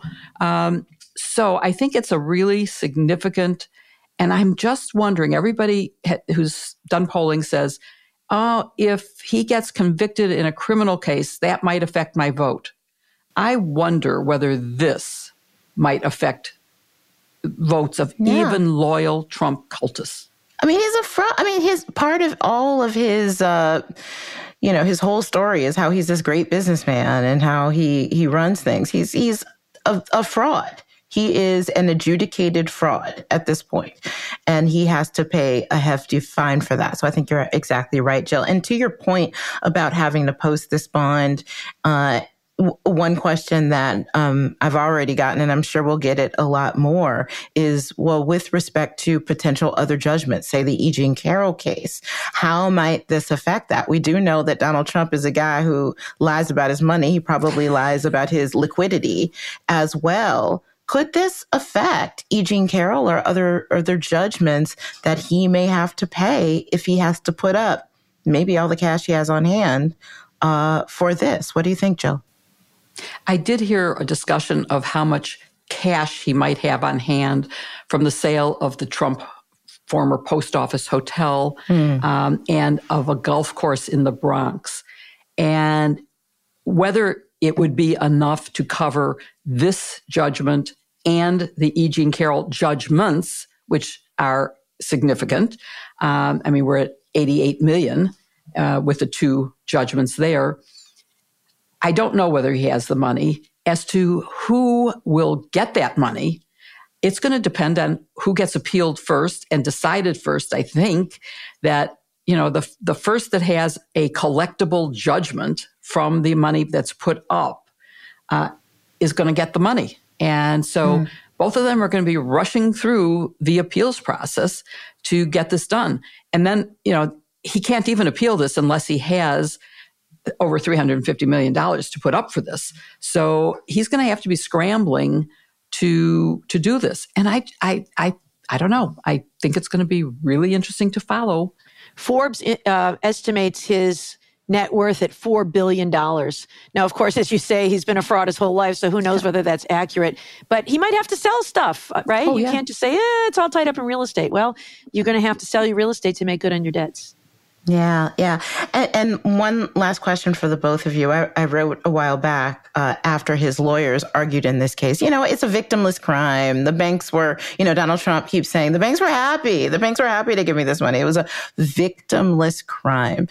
So I think it's a really significant, and I'm just wondering, everybody who's done polling says, oh, if he gets convicted in a criminal case, that might affect my vote. I wonder whether this might affect votes of even loyal Trump cultists. I mean, he's a fraud. I mean, his part of all of his, his whole story is how he's this great businessman and how he runs things. He's a fraud. He is an adjudicated fraud at this point, and he has to pay a hefty fine for that. So I think you're exactly right, Jill. And to your point about having to post this bond, one question that I've already gotten, and I'm sure we'll get it a lot more, is, well, with respect to potential other judgments, say the E. Jean Carroll case, how might this affect that? We do know that Donald Trump is a guy who lies about his money. He probably lies about his liquidity as well. Could this affect E. Jean Carroll or other judgments that he may have to pay if he has to put up maybe all the cash he has on hand for this? What do you think, Jill? I did hear a discussion of how much cash he might have on hand from the sale of the Trump former post office hotel and of a golf course in the Bronx. And whether it would be enough to cover this judgment and the E. Jean Carroll judgments, which are significant. We're at $88 million with the two judgments there. I don't know whether he has the money. As to who will get that money, it's going to depend on who gets appealed first and decided first. I think that, the first that has a collectible judgment from the money that's put up is going to get the money. And so both of them are going to be rushing through the appeals process to get this done. And then, he can't even appeal this unless he has over $350 million to put up for this. So he's going to have to be scrambling to do this. And I don't know. I think it's going to be really interesting to follow. Forbes estimates his net worth at $4 billion. Now, of course, as you say, he's been a fraud his whole life, so who knows whether that's accurate. But he might have to sell stuff, right? You can't just say, it's all tied up in real estate. Well, you're going to have to sell your real estate to make good on your debts. Yeah. And one last question for the both of you. I wrote a while back after his lawyers argued in this case, it's a victimless crime. The banks were, Donald Trump keeps saying the banks were happy. The banks were happy to give me this money. It was a victimless crime.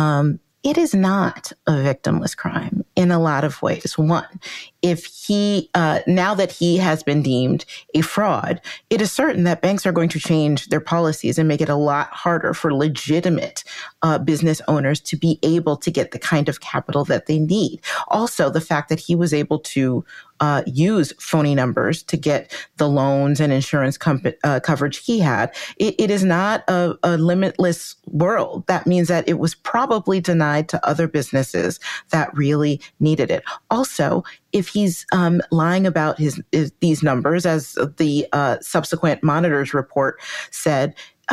It is not a victimless crime in a lot of ways. One, if he, now that he has been deemed a fraud, it is certain that banks are going to change their policies and make it a lot harder for legitimate business owners to be able to get the kind of capital that they need. Also, the fact that he was able to use phony numbers to get the loans and insurance coverage he had, it is not a limitless world. That means that it was probably denied to other businesses that really needed it. Also, if he's lying about these numbers, as the subsequent monitors report said,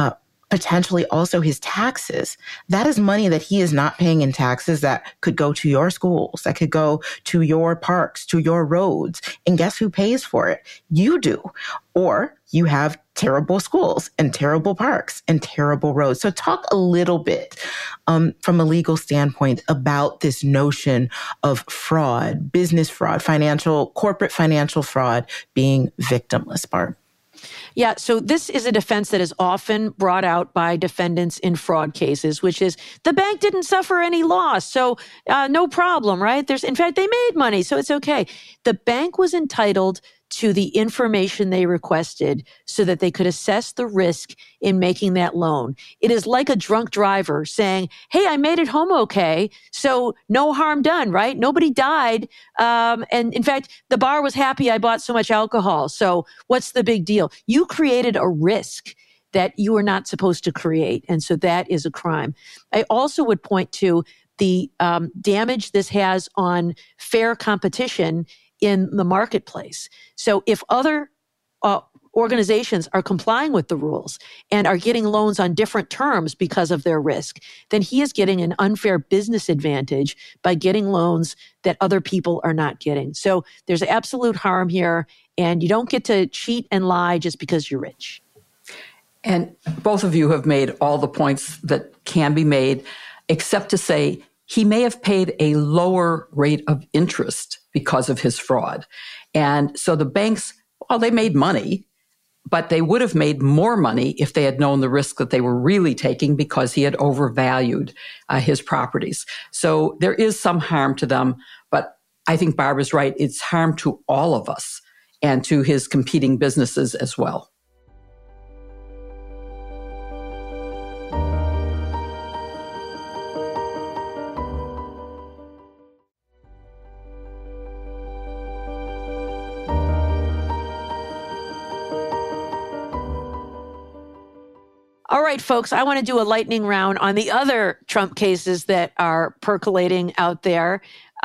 potentially also his taxes. That is money that he is not paying in taxes that could go to your schools, that could go to your parks, to your roads. And guess who pays for it? You do. Or you have terrible schools and terrible parks and terrible roads. So talk a little bit from a legal standpoint about this notion of fraud, business fraud, corporate financial fraud being victimless, Barb. Yeah, so this is a defense that is often brought out by defendants in fraud cases, which is the bank didn't suffer any loss, so no problem, right? In fact, they made money, so it's okay. The bank was entitled to the information they requested so that they could assess the risk in making that loan. It is like a drunk driver saying, hey, I made it home okay, so no harm done, right? Nobody died. And in fact, the bar was happy I bought so much alcohol, so what's the big deal? You created a risk that you were not supposed to create, and so that is a crime. I also would point to the damage this has on fair competition in the marketplace. So if other organizations are complying with the rules and are getting loans on different terms because of their risk, then he is getting an unfair business advantage by getting loans that other people are not getting. So there's absolute harm here, and you don't get to cheat and lie just because you're rich. And both of you have made all the points that can be made, except to say he may have paid a lower rate of interest because of his fraud. And so the banks, well, they made money, but they would have made more money if they had known the risk that they were really taking because he had overvalued his properties. So there is some harm to them, but I think Barbara's right. It's harm to all of us and to his competing businesses as well. All right, folks, I want to do a lightning round on the other Trump cases that are percolating out there,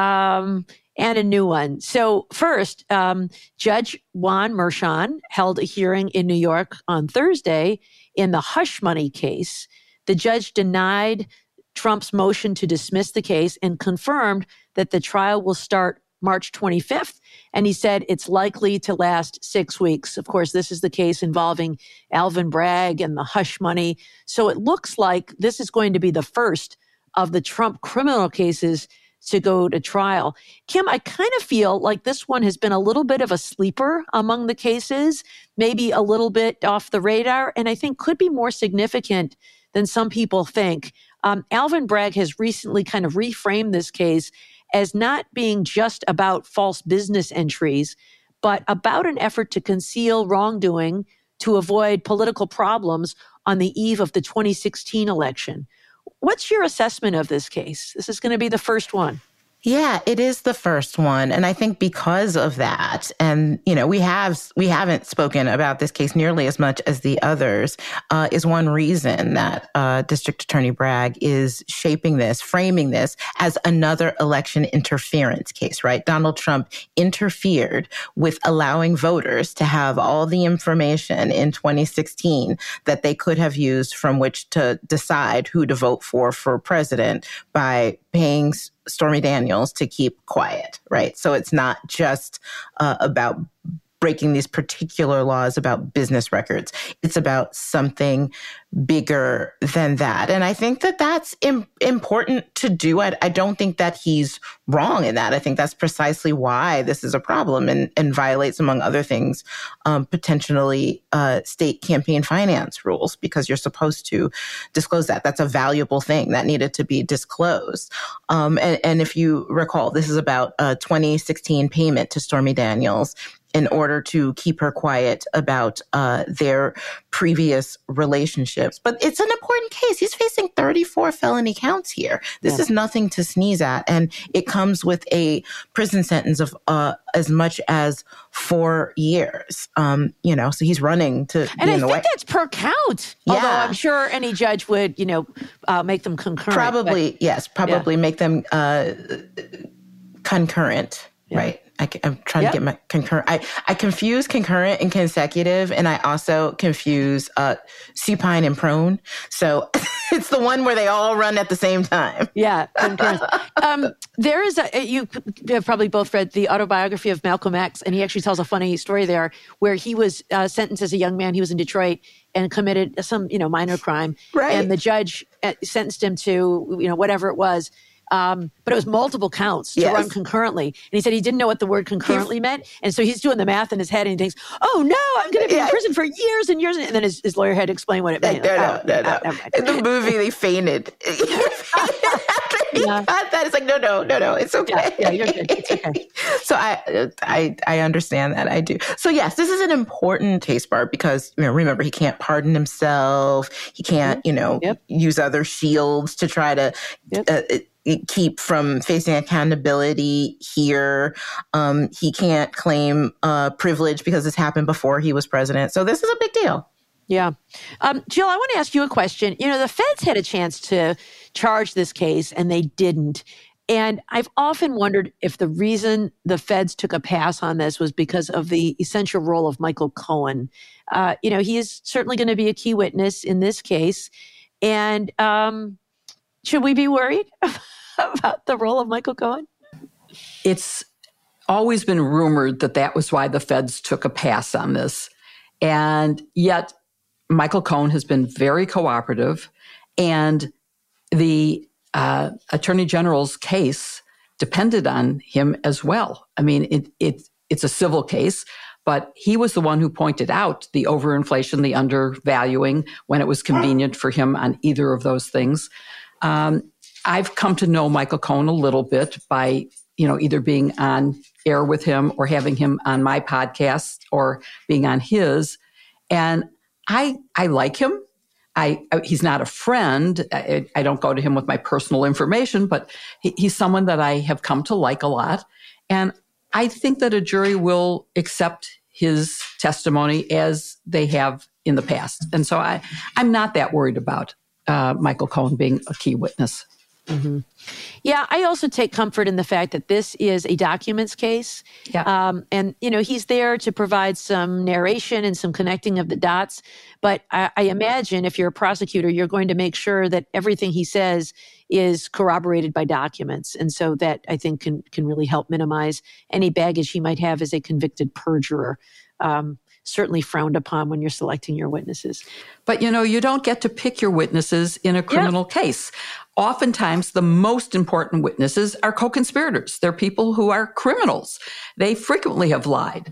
and a new one. So first, Judge Juan Merchan held a hearing in New York on Thursday in the hush money case. The judge denied Trump's motion to dismiss the case and confirmed that the trial will start March 25th. And he said it's likely to last 6 weeks. Of course, this is the case involving Alvin Bragg and the hush money. So it looks like this is going to be the first of the Trump criminal cases to go to trial. Kim, I kind of feel like this one has been a little bit of a sleeper among the cases, maybe a little bit off the radar, and I think could be more significant than some people think. Alvin Bragg has recently kind of reframed this case as not being just about false business entries, but about an effort to conceal wrongdoing to avoid political problems on the eve of the 2016 election. What's your assessment of this case? This is going to be the first one. Yeah, it is the first one. And I think because of that, and, you know, we haven't spoken about this case nearly as much as the others, is one reason that District Attorney Bragg is framing this as another election interference case, right? Donald Trump interfered with allowing voters to have all the information in 2016 that they could have used from which to decide who to vote for president by paying Stormy Daniels to keep quiet, right? So it's not just about breaking these particular laws about business records. It's about something bigger than that. And I think that that's important to do. I don't think that he's wrong in that. I think that's precisely why this is a problem and violates, among other things, potentially state campaign finance rules, because you're supposed to disclose that. That's a valuable thing that needed to be disclosed. And if you recall, this is about a 2016 payment to Stormy Daniels in order to keep her quiet about their previous relationships. But it's an important case. He's facing 34 felony counts here. This is nothing to sneeze at. And it comes with a prison sentence of as much as 4 years. So he's running to and be in the way. And I think that's per count. Yeah. Although I'm sure any judge would, make them concurrent. Probably, yes. Make them concurrent, right? I'm trying to get my concurrent. I confuse concurrent and consecutive, and I also confuse supine and prone. So it's the one where they all run at the same time. Yeah. There is you have probably both read the autobiography of Malcolm X, and he actually tells a funny story there where he was sentenced as a young man. He was in Detroit and committed some, minor crime. Right. And the judge sentenced him to, whatever it was. But it was multiple counts to run concurrently. And he said he didn't know what the word concurrently meant. And so he's doing the math in his head and he thinks, oh no, I'm going to be in prison for years and years. And then his lawyer had to explain what it meant. No. In the movie, they fainted. After he got that, it's like, no, it's okay. Yeah, you're good. It's okay. So I understand that. I do. So yes, this is an important case, Barb, because remember, he can't pardon himself. He can't, use other shields to try to keep from facing accountability here. He can't claim privilege because this happened before he was president. So this is a big deal. Yeah. Jill, I want to ask you a question. The feds had a chance to charge this case and they didn't. And I've often wondered if the reason the feds took a pass on this was because of the essential role of Michael Cohen. He is certainly going to be a key witness in this case. And should we be worried about the role of Michael Cohen? It's always been rumored that was why the feds took a pass on this. And yet Michael Cohen has been very cooperative, and the Attorney General's case depended on him as well. I mean, it's a civil case, but he was the one who pointed out the overinflation, the undervaluing when it was convenient for him on either of those things. I've come to know Michael Cohen a little bit by, either being on air with him or having him on my podcast or being on his. And I like him. He's not a friend. I don't go to him with my personal information, but he's someone that I have come to like a lot. And I think that a jury will accept his testimony as they have in the past. And so I'm not that worried about Michael Cohen being a key witness. Mm-hmm. Yeah, I also take comfort in the fact that this is a documents case. Yeah. And, he's there to provide some narration and some connecting of the dots. But I imagine if you're a prosecutor, you're going to make sure that everything he says is corroborated by documents. And so that, I think, can really help minimize any baggage he might have as a convicted perjurer. Certainly frowned upon when you're selecting your witnesses. But, you don't get to pick your witnesses in a criminal case. Oftentimes, the most important witnesses are co-conspirators. They're people who are criminals. They frequently have lied.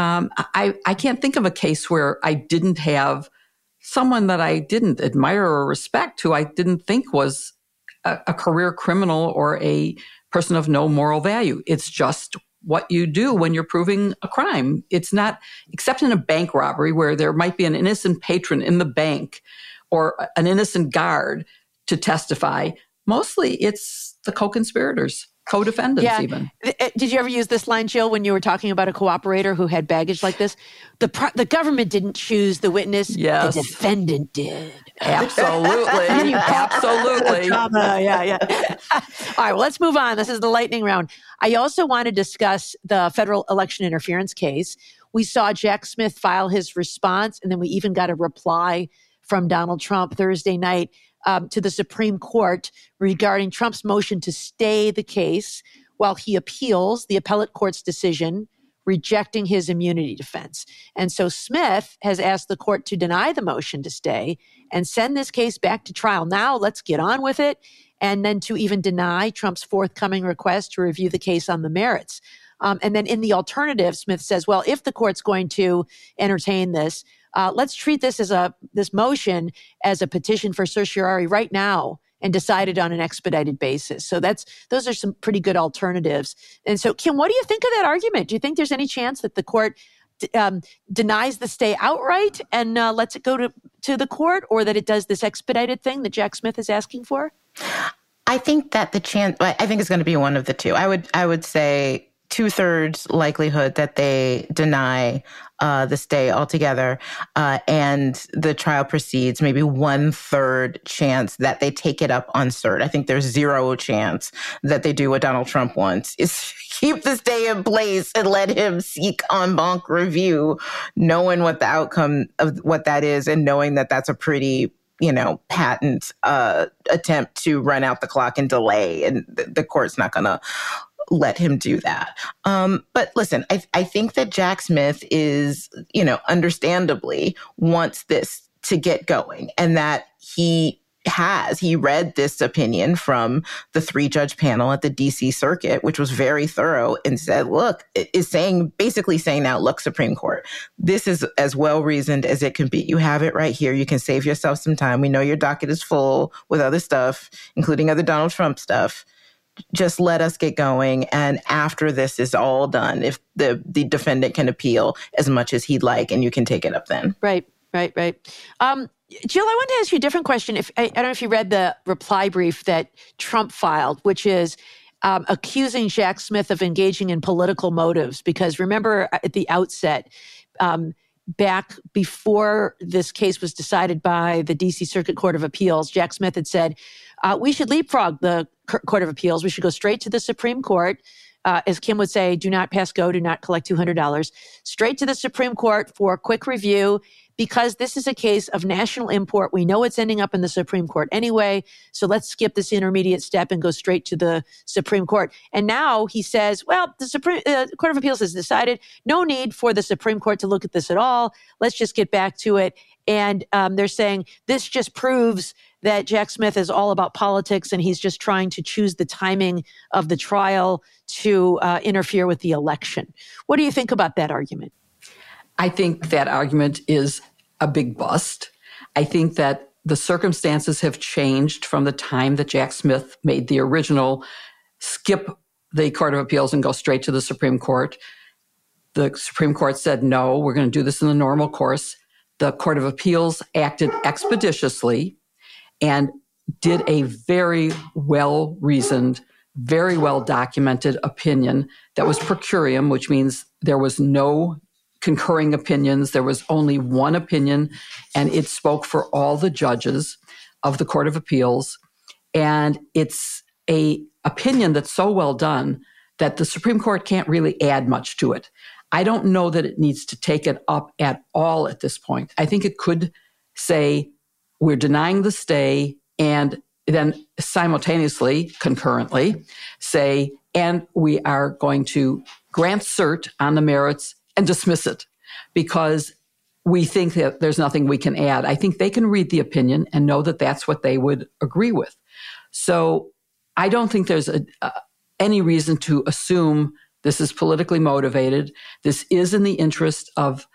I can't think of a case where I didn't have someone that I didn't admire or respect, who I didn't think was a career criminal or a person of no moral value. It's just what you do when you're proving a crime. It's not, except in a bank robbery where there might be an innocent patron in the bank or an innocent guard to testify. Mostly it's the co-conspirators, co-defendants even. Did you ever use this line, Jill, when you were talking about a cooperator who had baggage like this? The government didn't choose the witness. Yes. The defendant did. Absolutely. Absolutely. Yeah. All right, well, let's move on. This is the lightning round. I also want to discuss the federal election interference case. We saw Jack Smith file his response, and then we even got a reply from Donald Trump Thursday night to the Supreme Court regarding Trump's motion to stay the case while he appeals the appellate court's decision rejecting his immunity defense. And so Smith has asked the court to deny the motion to stay and send this case back to trial. Now let's get on with it. And then to even deny Trump's forthcoming request to review the case on the merits. And then in the alternative, Smith says, well, if the court's going to entertain this, let's treat this motion as a petition for certiorari right now and decided on an expedited basis. So those are some pretty good alternatives. And so, Kim, what do you think of that argument? Do you think there's any chance that the court denies the stay outright and lets it go to the court, or that it does this expedited thing that Jack Smith is asking for? I think that I think it's going to be one of the two. I would say 2/3 likelihood that they deny the stay altogether, and the trial proceeds, maybe 1/3 chance that they take it up on cert. I think there's 0 chance that they do what Donald Trump wants, is keep the stay in place and let him seek en banc review, knowing what the outcome of what that is and knowing that that's a pretty patent attempt to run out the clock and delay, and the court's not going to let him do that. But listen, I think that Jack Smith is, understandably wants this to get going, and that he read this opinion from the 3-judge panel at the DC Circuit, which was very thorough, and said, look, basically saying now, look, Supreme Court, this is as well reasoned as it can be. You have it right here. You can save yourself some time. We know your docket is full with other stuff, including other Donald Trump stuff. Just let us get going. And after this is all done, if the defendant can appeal as much as he'd like, and you can take it up then. Right. Jill, I want to ask you a different question. I don't know if you read the reply brief that Trump filed, which is accusing Jack Smith of engaging in political motives. Because remember at the outset, back before this case was decided by the DC Circuit Court of Appeals, Jack Smith had said, we should leapfrog the Court of Appeals. We should go straight to the Supreme Court. As Kim would say, do not pass go, do not collect $200. Straight to the Supreme Court for quick review, because this is a case of national import. We know it's ending up in the Supreme Court anyway, so let's skip this intermediate step and go straight to the Supreme Court. And now he says, well, the Court of Appeals has decided no need for the Supreme Court to look at this at all. Let's just get back to it. And they're saying this just proves that Jack Smith is all about politics, and he's just trying to choose the timing of the trial to interfere with the election. What do you think about that argument? I think that argument is a big bust. I think that the circumstances have changed from the time that Jack Smith made the original skip the Court of Appeals and go straight to the Supreme Court. The Supreme Court said, no, we're going to do this in the normal course. The Court of Appeals acted expeditiously and did a very well-reasoned, very well-documented opinion that was per curiam, which means there was no concurring opinions. There was only one opinion, and it spoke for all the judges of the Court of Appeals. And it's an opinion that's so well done that the Supreme Court can't really add much to it. I don't know that it needs to take it up at all at this point. I think it could say, we're denying the stay, and then simultaneously, concurrently, say, and we are going to grant cert on the merits and dismiss it because we think that there's nothing we can add. I think they can read the opinion and know that that's what they would agree with. So I don't think there's any reason to assume this is politically motivated. This is in the interest of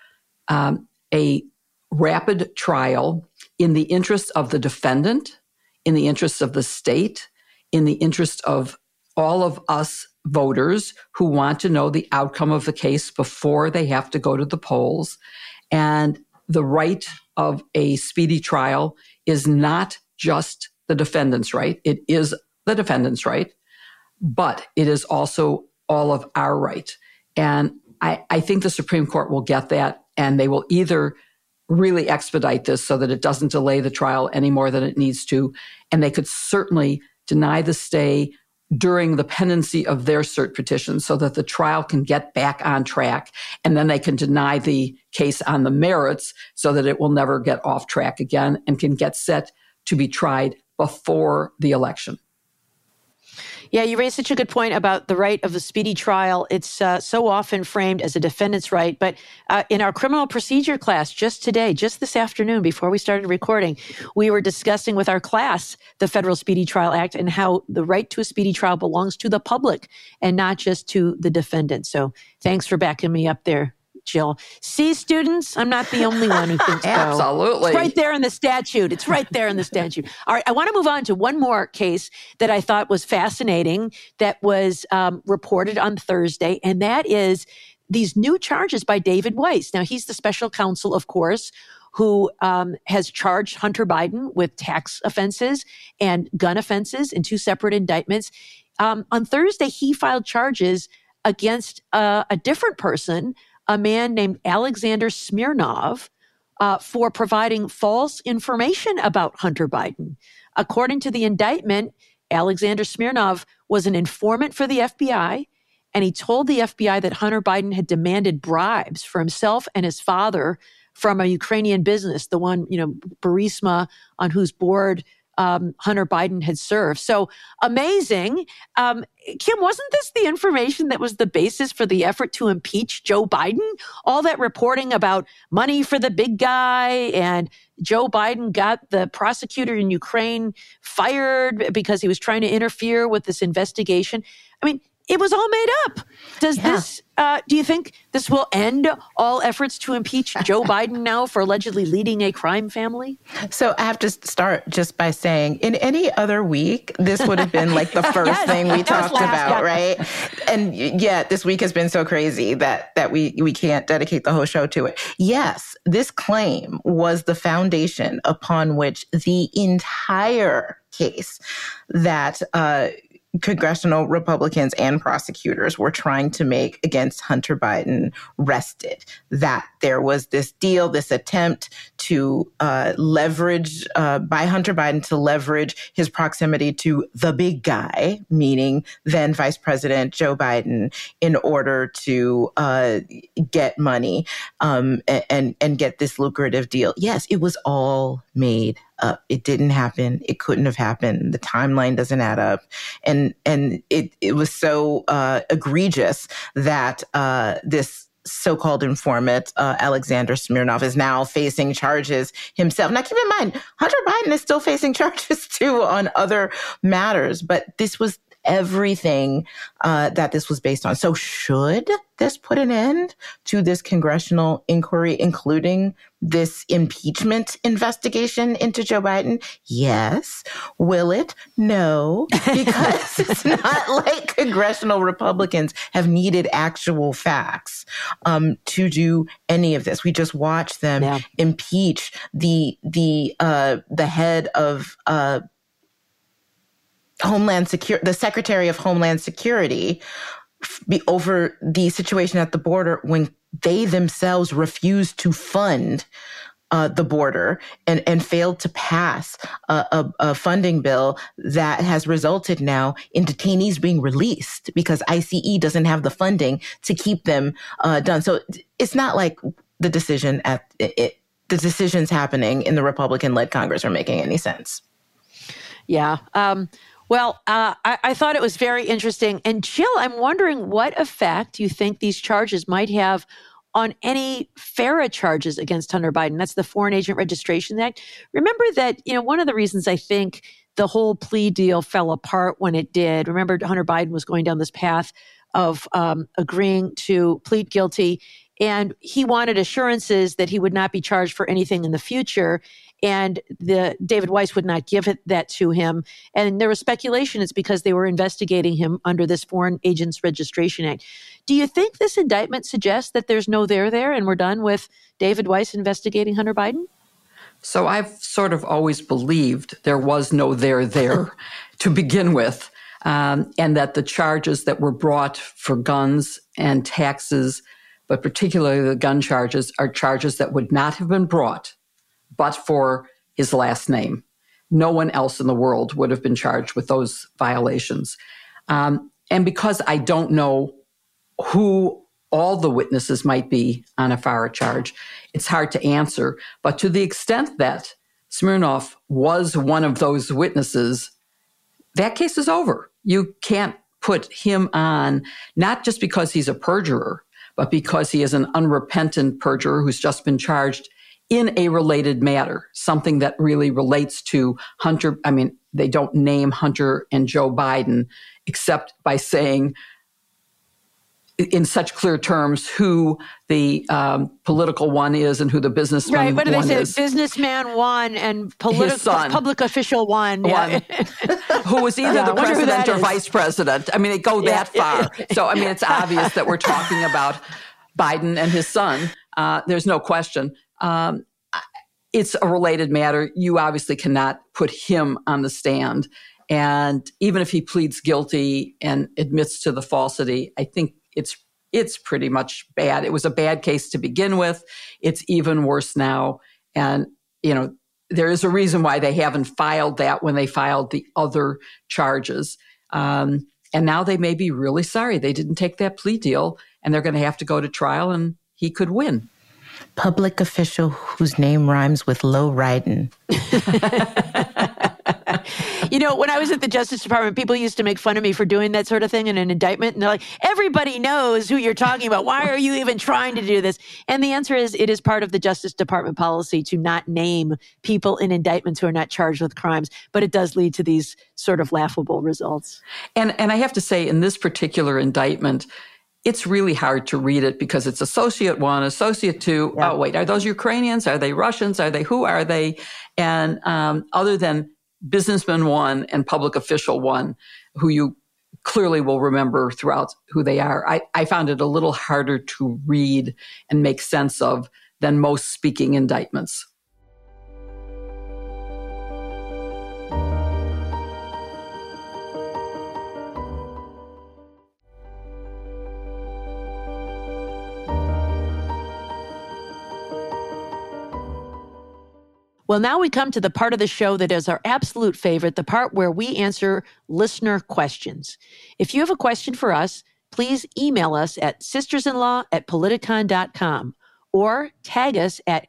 a rapid trial, in the interest of the defendant, in the interest of the state, in the interest of all of us voters who want to know the outcome of the case before they have to go to the polls. And the right of a speedy trial is not just the defendant's right. It is the defendant's right, but it is also all of our right. And I think the Supreme Court will get that, and they will either really expedite this so that it doesn't delay the trial any more than it needs to. And they could certainly deny the stay during the pendency of their cert petition so that the trial can get back on track. And then they can deny the case on the merits so that it will never get off track again and can get set to be tried before the election. Yeah, you raised such a good point about the right of a speedy trial. It's so often framed as a defendant's right. But in our criminal procedure class just today, just this afternoon, before we started recording, we were discussing with our class the Federal Speedy Trial Act and how the right to a speedy trial belongs to the public and not just to the defendant. So thanks for backing me up there, Jill. See, students, I'm not the only one who thinks so. Absolutely. It's right there in the statute. It's right there in the statute. All right, I want to move on to one more case that I thought was fascinating that was reported on Thursday, and that is these new charges by David Weiss. Now, he's the special counsel, of course, who has charged Hunter Biden with tax offenses and gun offenses in 2 separate indictments. On Thursday, he filed charges against a different person, a man named Alexander Smirnov, for providing false information about Hunter Biden. According to the indictment, Alexander Smirnov was an informant for the FBI, and he told the FBI that Hunter Biden had demanded bribes for himself and his father from a Ukrainian business, the one, Burisma, on whose board Hunter Biden had served. So amazing. Kim, wasn't this the information that was the basis for the effort to impeach Joe Biden? All that reporting about money for the big guy, and Joe Biden got the prosecutor in Ukraine fired because he was trying to interfere with this investigation. I mean, it was all made up. Do you think this will end all efforts to impeach Joe Biden now for allegedly leading a crime family? So I have to start just by saying, in any other week, this would have been like the first thing we talked about, right? And yet this week has been so crazy that we can't dedicate the whole show to it. Yes, this claim was the foundation upon which the entire case that congressional Republicans and prosecutors were trying to make against Hunter Biden rested. That there was this deal, this attempt to leverage, by Hunter Biden to leverage his proximity to the big guy, meaning then Vice President Joe Biden, in order to get money and get this lucrative deal. Yes, it was all made up. It didn't happen. It couldn't have happened. The timeline doesn't add up. And it was so egregious that this so-called informant, Alexander Smirnov, is now facing charges himself. Now, keep in mind, Hunter Biden is still facing charges too on other matters, but this was everything that this was based on. So should this put an end to this congressional inquiry, including this impeachment investigation into Joe Biden? Yes. Will it? No, because it's not like congressional Republicans have needed actual facts to do any of this. We just watched them impeach the head of Homeland Security, the Secretary of Homeland Security, over the situation at the border when they themselves refused to fund the border and failed to pass a funding bill that has resulted now in detainees being released because ICE doesn't have the funding to keep them done. So it's not like the decisions happening in the Republican-led Congress are making any sense. Yeah. Well, I thought it was very interesting. And Jill, I'm wondering what effect you think these charges might have on any FARA charges against Hunter Biden. That's the Foreign Agent Registration Act. Remember that, one of the reasons I think the whole plea deal fell apart when it did, remember Hunter Biden was going down this path of agreeing to plead guilty, and he wanted assurances that he would not be charged for anything in the future. And David Weiss would not give that to him. And there was speculation it's because they were investigating him under this Foreign Agents Registration Act. Do you think this indictment suggests that there's no there and we're done with David Weiss investigating Hunter Biden? So I've sort of always believed there was no there to begin with, and that the charges that were brought for guns and taxes, but particularly the gun charges, are charges that would not have been brought but for his last name. No one else in the world would have been charged with those violations. And because I don't know who all the witnesses might be on a FARA charge, it's hard to answer. But to the extent that Smirnov was one of those witnesses, that case is over. You can't put him on, not just because he's a perjurer, but because he is an unrepentant perjurer who's just been charged in a related matter, something that really relates to Hunter. I mean, they don't name Hunter and Joe Biden except by saying in such clear terms who the political one is and who the businessman one is. Right, what do they say? Businessman one and public official one. Yeah. Who was either the president or vice president. I mean, they go that far. So, I mean, it's obvious that we're talking about Biden and his son. There's no question. It's a related matter. You obviously cannot put him on the stand. And even if he pleads guilty and admits to the falsity, I think it's pretty much bad. It was a bad case to begin with. It's even worse now. And, there is a reason why they haven't filed that when they filed the other charges. And now they may be really sorry they didn't take that plea deal, and they're going to have to go to trial, and he could win. Public official whose name rhymes with low riding. When I was at the Justice Department, people used to make fun of me for doing that sort of thing in an indictment. And they're like, everybody knows who you're talking about. Why are you even trying to do this? And the answer is, it is part of the Justice Department policy to not name people in indictments who are not charged with crimes. But it does lead to these sort of laughable results. And I have to say, in this particular indictment, it's really hard to read it because it's Associate 1, Associate 2. Yeah. Oh, wait, are those Ukrainians? Are they Russians? Who are they? And other than Businessman 1 and Public Official 1, who you clearly will remember throughout who they are, I found it a little harder to read and make sense of than most speaking indictments. Well, now we come to the part of the show that is our absolute favorite, the part where we answer listener questions. If you have a question for us, please email us at sistersinlaw@politicon.com or tag us at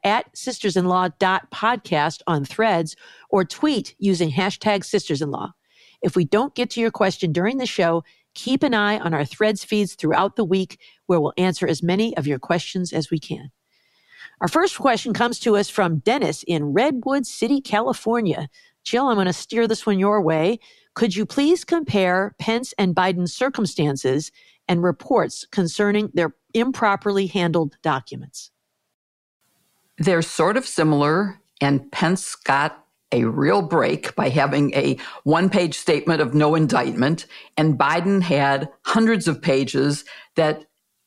sistersinlaw.podcast on Threads, or tweet using hashtag sistersinlaw. If we don't get to your question during the show, keep an eye on our Threads feeds throughout the week, where we'll answer as many of your questions as we can. Our first question comes to us from Dennis in Redwood City, California. Jill, I'm going to steer this one your way. Could you please compare Pence and Biden's circumstances and reports concerning their improperly handled documents? They're sort of similar, and Pence got a real break by having a one-page statement of no indictment, and Biden had hundreds of pages that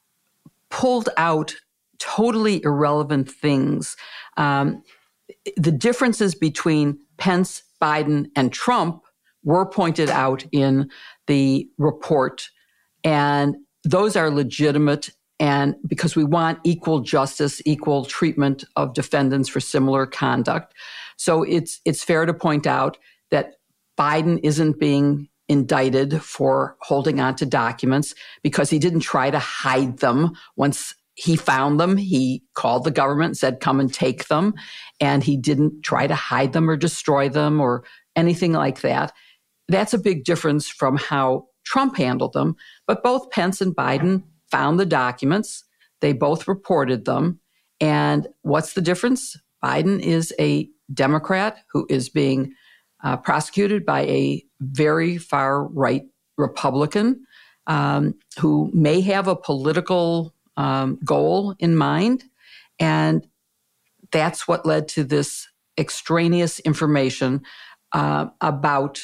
pulled out totally irrelevant things. The differences between Pence, Biden, and Trump were pointed out in the report, and those are legitimate, and because we want equal justice, equal treatment of defendants for similar conduct. So it's fair to point out that Biden isn't being indicted for holding on to documents because he didn't try to hide them. Once he found them, he called the government and said, come and take them. And he didn't try to hide them or destroy them or anything like that. That's a big difference from how Trump handled them. But both Pence and Biden found the documents. They both reported them. And what's the difference? Biden is a Democrat who is being prosecuted by a very far-right Republican who may have a political goal in mind. And that's what led to this extraneous information about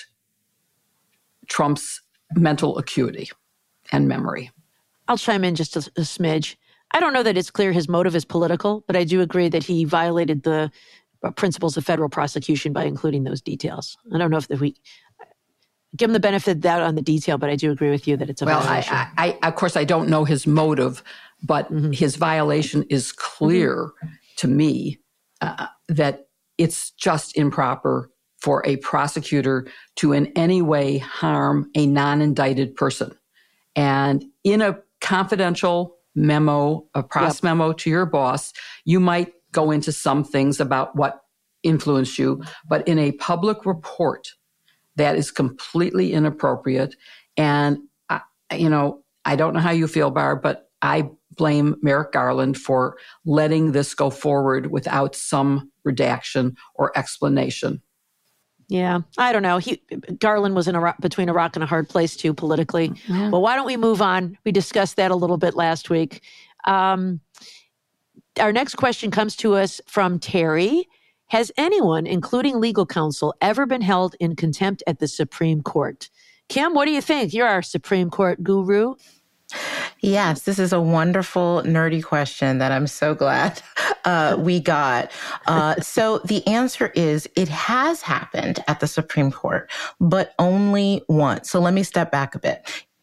Trump's mental acuity and memory. I'll chime in just a smidge. I don't know that it's clear his motive is political, but I do agree that he violated the principles of federal prosecution by including those details. I don't know if we give him the benefit of that on the detail, but I do agree with you that it's a violation. I of course, I don't know his motive, but his violation is clear to me that it's just improper for a prosecutor to in any way harm a non-indicted person. And in a confidential memo, a press memo to your boss, you might go into some things about what influenced you, but in a public report, that is completely inappropriate. And, I don't know how you feel, Barb, but I blame Merrick Garland for letting this go forward without some redaction or explanation. Yeah, I don't know. Garland was between a rock and a hard place too politically. Yeah. Well, why don't we move on? We discussed that a little bit last week. Our next question comes to us from Terry. Has anyone, including legal counsel, ever been held in contempt at the Supreme Court? Kim, what do you think? You're our Supreme Court guru. Yes, this is a wonderful, nerdy question that I'm so glad we got. So the answer is it has happened at the Supreme Court, but only once. So let me step back a bit.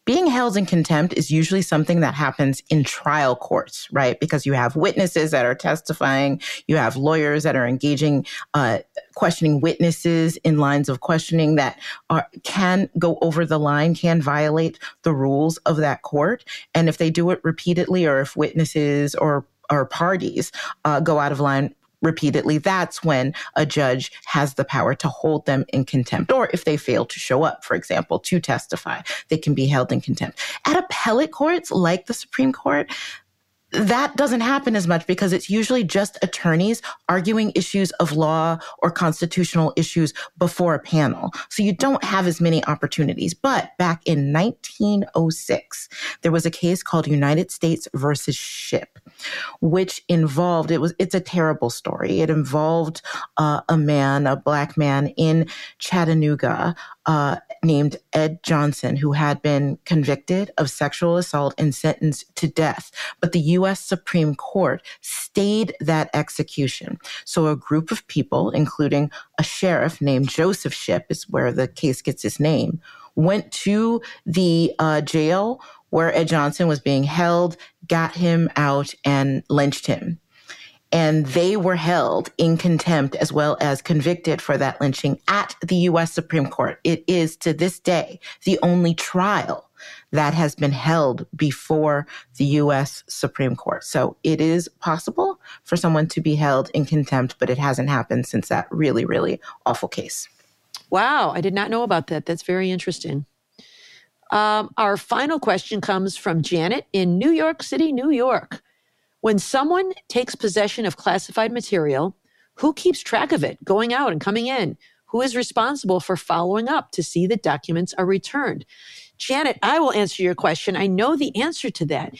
Being held in contempt is usually something that happens in trial courts, right? Because you have witnesses that are testifying, you have lawyers that are engaging, questioning witnesses in lines of questioning that can go over the line, can violate the rules of that court. And if they do it repeatedly, or if witnesses or parties go out of line repeatedly, that's when a judge has the power to hold them in contempt. Or if they fail to show up, for example, to testify, they can be held in contempt. At appellate courts, like the Supreme Court, that doesn't happen as much because it's usually just attorneys arguing issues of law or constitutional issues before a panel. So you don't have as many opportunities. But back in 1906, there was a case called United States versus Shipp, which involved, it's a terrible story. It involved a Black man in Chattanooga, named Ed Johnson, who had been convicted of sexual assault and sentenced to death. But the U.S. Supreme Court stayed that execution. So a group of people, including a sheriff named Joseph Shipp, is where the case gets its name, went to the jail where Ed Johnson was being held, got him out, and lynched him. And they were held in contempt as well as convicted for that lynching at the U.S. Supreme Court. It is, to this day, the only trial that has been held before the U.S. Supreme Court. So it is possible for someone to be held in contempt, but it hasn't happened since that really, really awful case. Wow, I did not know about that. That's very interesting. Our final question comes from Janet in New York City, New York. When someone takes possession of classified material, who keeps track of it going out and coming in? Who is responsible for following up to see that documents are returned? Janet, I will answer your question. I know the answer to that.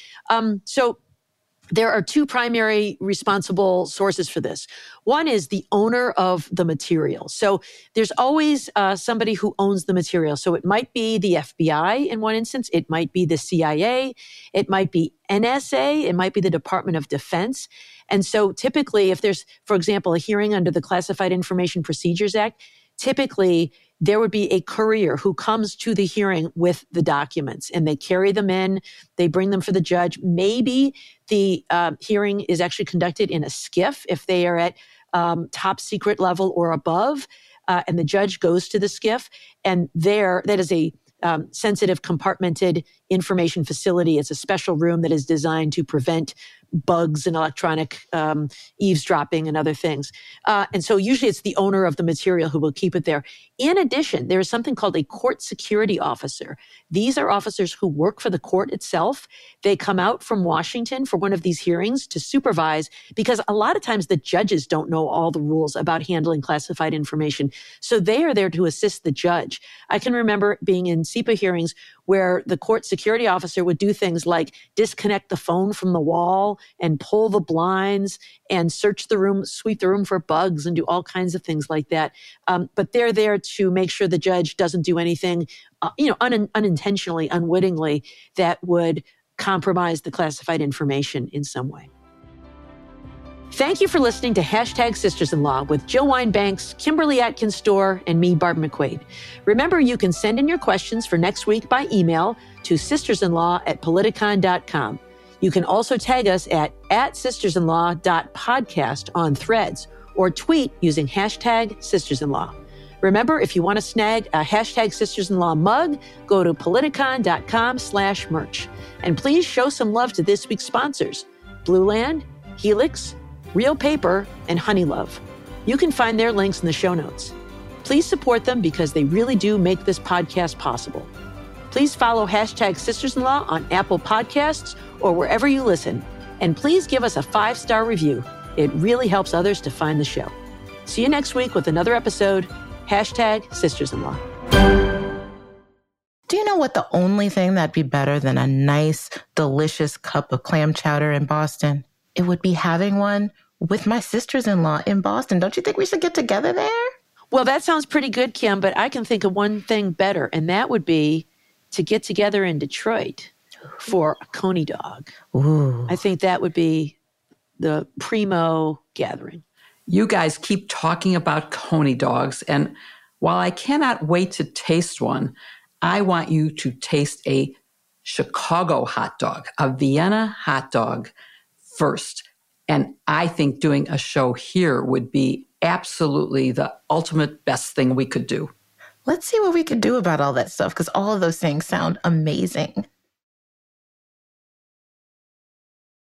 So there are two primary responsible sources for this. One is the owner of the material. So there's always somebody who owns the material. So it might be the FBI in one instance. It might be the CIA. It might be NSA. It might be the Department of Defense. And so typically, if there's, for example, a hearing under the Classified Information Procedures Act, typically there would be a courier who comes to the hearing with the documents, and they carry them in, they bring them for the judge. Maybe the hearing is actually conducted in a SCIF if they are at top secret level or above, and the judge goes to the SCIF, and that is a sensitive compartmented information facility. It's a special room that is designed to prevent bugs and electronic eavesdropping and other things. And so usually it's the owner of the material who will keep it there. In addition, there is something called a court security officer. These are officers who work for the court itself. They come out from Washington for one of these hearings to supervise, because a lot of times the judges don't know all the rules about handling classified information. So they are there to assist the judge. I can remember being in SEPA hearings where the court security officer would do things like disconnect the phone from the wall and pull the blinds and search the room, sweep the room for bugs, and do all kinds of things like that. But they're there to make sure the judge doesn't do anything, unintentionally, unwittingly, that would compromise the classified information in some way. Thank you for listening to Hashtag Sisters-in-Law with Jill Wine-Banks, Kimberly Atkins-Storr, and me, Barbara McQuade. Remember, you can send in your questions for next week by email to sistersinlaw@politicon.com. You can also tag us at sistersinlaw.podcast on Threads, or tweet using hashtag Sisters-in-Law. Remember, if you want to snag a Hashtag Sisters-in-Law mug, go to politicon.com/merch. And please show some love to this week's sponsors, Blueland, Helix, Real Paper, and Honeylove. You can find their links in the show notes. Please support them because they really do make this podcast possible. Please follow Hashtag Sisters-in-Law on Apple Podcasts or wherever you listen. And please give us a 5-star review. It really helps others to find the show. See you next week with another episode, Hashtag Sisters-in-Law. Do you know what the only thing that'd be better than a nice, delicious cup of clam chowder in Boston? It would be having one with my sisters-in-law in Boston. Don't you think we should get together there? Well, that sounds pretty good, Kim, but I can think of one thing better, and that would be to get together in Detroit for a Coney dog. Ooh. I think that would be the primo gathering. You guys keep talking about Coney dogs, and while I cannot wait to taste one, I want you to taste a Chicago hot dog, a Vienna hot dog first. And I think doing a show here would be absolutely the ultimate best thing we could do. Let's see what we could do about all that stuff, because all of those things sound amazing.